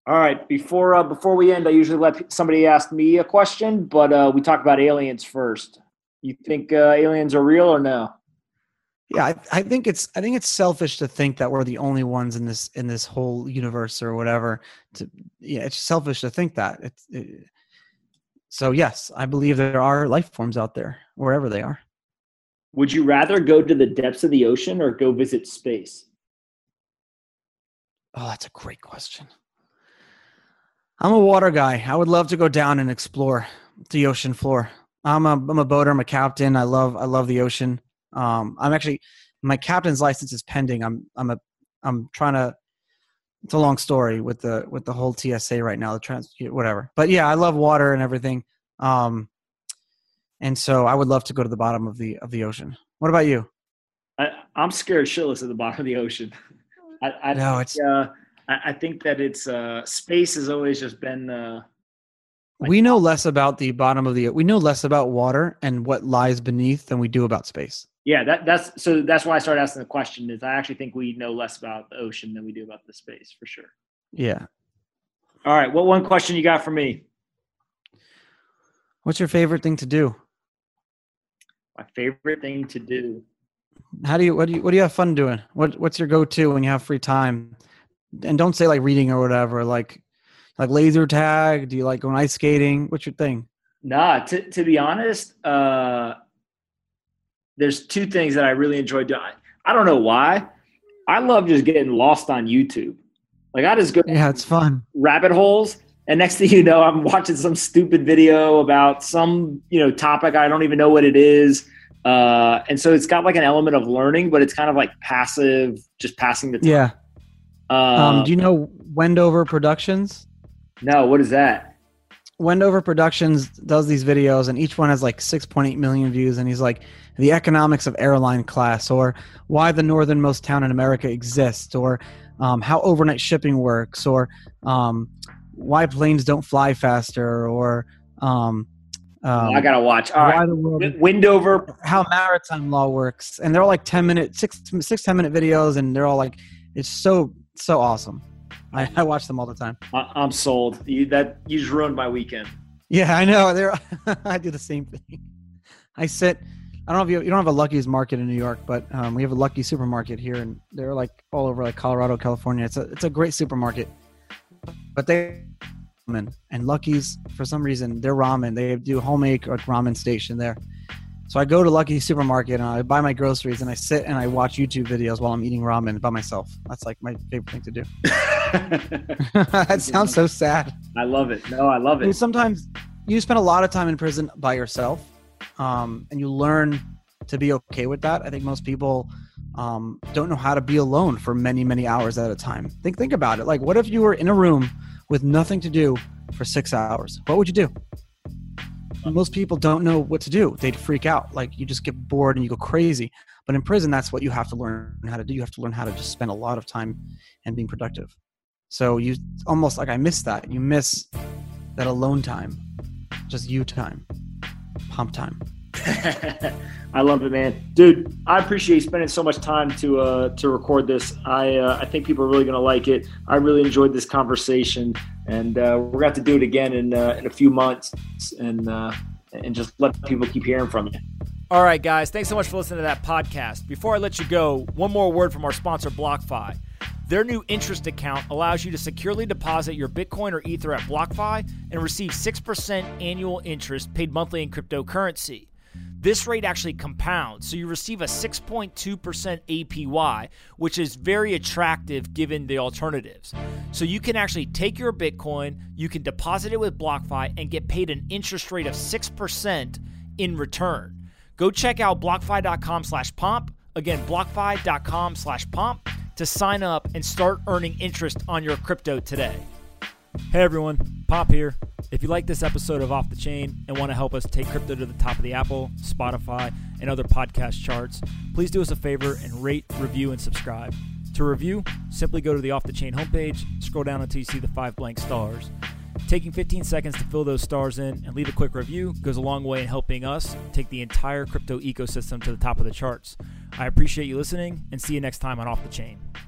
All right. Before uh, before we end, I usually let somebody ask me a question, but uh, we talk about aliens first. You think uh, aliens are real or no? Yeah, I, I think it's I think it's selfish to think that we're the only ones in this in this whole universe or whatever. To yeah, it's selfish to think that. It's it, so yes, I believe there are life forms out there wherever they are. Would you rather go to the depths of the ocean or go visit space? Oh, that's a great question. I'm a water guy. I would love to go down and explore the ocean floor. I'm a I'm a boater. I'm a captain. I love I love the ocean. Um, I'm actually my captain's license is pending. I'm I'm a I'm trying to. It's a long story with the with the whole T S A right now. The trans whatever. But yeah, I love water and everything. Um, and so I would love to go to the bottom of the of the ocean. What about you? I, I'm scared shitless at the bottom of the ocean. I, I No, think, it's. uh, I, I think that it's uh, space has always just been. Uh, like, We know less about the bottom of the. We know less about water and what lies beneath than we do about space. yeah, that that's so that's why I started asking the question. Is I actually think we know less about the ocean than we do about the space for sure. Yeah. All right, what one question you got for me? What's your favorite thing to do? My favorite thing to do. How do you what do you what do you have fun doing? What what's your go-to when you have free time? And don't say like reading or whatever, like like laser tag, do you like going ice skating? What's your thing? Nah, to to be honest, uh, there's two things that I really enjoy doing. I, I don't know why. I love just getting lost on YouTube. Like I just go Yeah, it's fun. rabbit holes, and next thing you know, I'm watching some stupid video about some you know topic I don't even know what it is. Uh, and so it's got like an element of learning, but it's kind of like passive, just passing the time. Yeah. Uh, Um, do you know Wendover Productions? no, what is that? Wendover Productions does these videos, and each one has like six point eight million views. And he's like, the economics of airline class, or why the northernmost town in America exists, or um, how overnight shipping works, or um, why planes don't fly faster, or um, um, I gotta watch. All why right, the world, Windover. how maritime law works. And they're all like ten minute, six, six, ten minute videos, and they're all like, it's so, so awesome. I, I watch them all the time. I, I'm sold. You, that you just ruined my weekend. Yeah, I know. They're I do the same thing. I sit. I don't know if you you don't have a Lucky's Market in New York, but um, we have a Lucky supermarket here, and they're like all over like Colorado, California. It's a it's a great supermarket, but they and Lucky's for some reason their ramen they do homemade like ramen station there. So I go to Lucky's supermarket and I buy my groceries and I sit and I watch YouTube videos while I'm eating ramen by myself. That's like my favorite thing to do. That sounds so sad. I love it. No, I love I mean, it. sometimes you spend a lot of time in prison by yourself, um, and you learn to be okay with that. I think most people um, don't know how to be alone for many, many hours at a time. Think, think about it. Like, what if you were in a room with nothing to do for six hours? What would you do? Most people don't know what to do. They'd freak out. Like, you just get bored and you go crazy. But in prison, that's what you have to learn how to do. You have to learn how to just spend a lot of time and being productive. So you almost like I miss that. You miss that alone time, just you time, pump time. I love it, man, dude. I appreciate you spending so much time to uh, to record this. I uh, I think people are really gonna like it. I really enjoyed this conversation, and uh, we're gonna have to do it again in uh, in a few months, and uh, and just let people keep hearing from you. All right, guys. Thanks so much for listening to that podcast. Before I let you go, one more word from our sponsor, BlockFi. Their new interest account allows you to securely deposit your Bitcoin or Ether at BlockFi and receive six percent annual interest paid monthly in cryptocurrency. This rate actually compounds, so you receive a six point two percent A P Y, which is very attractive given the alternatives. So you can actually take your Bitcoin, you can deposit it with BlockFi, and get paid an interest rate of six percent in return. Go check out BlockFi.com slash pomp. Again, BlockFi.com slash pomp to sign up and start earning interest on your crypto today. Hey everyone, Pop here. If you like this episode of Off the Chain and want to help us take crypto to the top of the Apple, Spotify, and other podcast charts, please do us a favor and rate, review, and subscribe. To review, simply go to the Off the Chain homepage, scroll down until you see the five blank stars. Taking fifteen seconds to fill those stars in and leave a quick review goes a long way in helping us take the entire crypto ecosystem to the top of the charts. I appreciate you listening and see you next time on Off the Chain.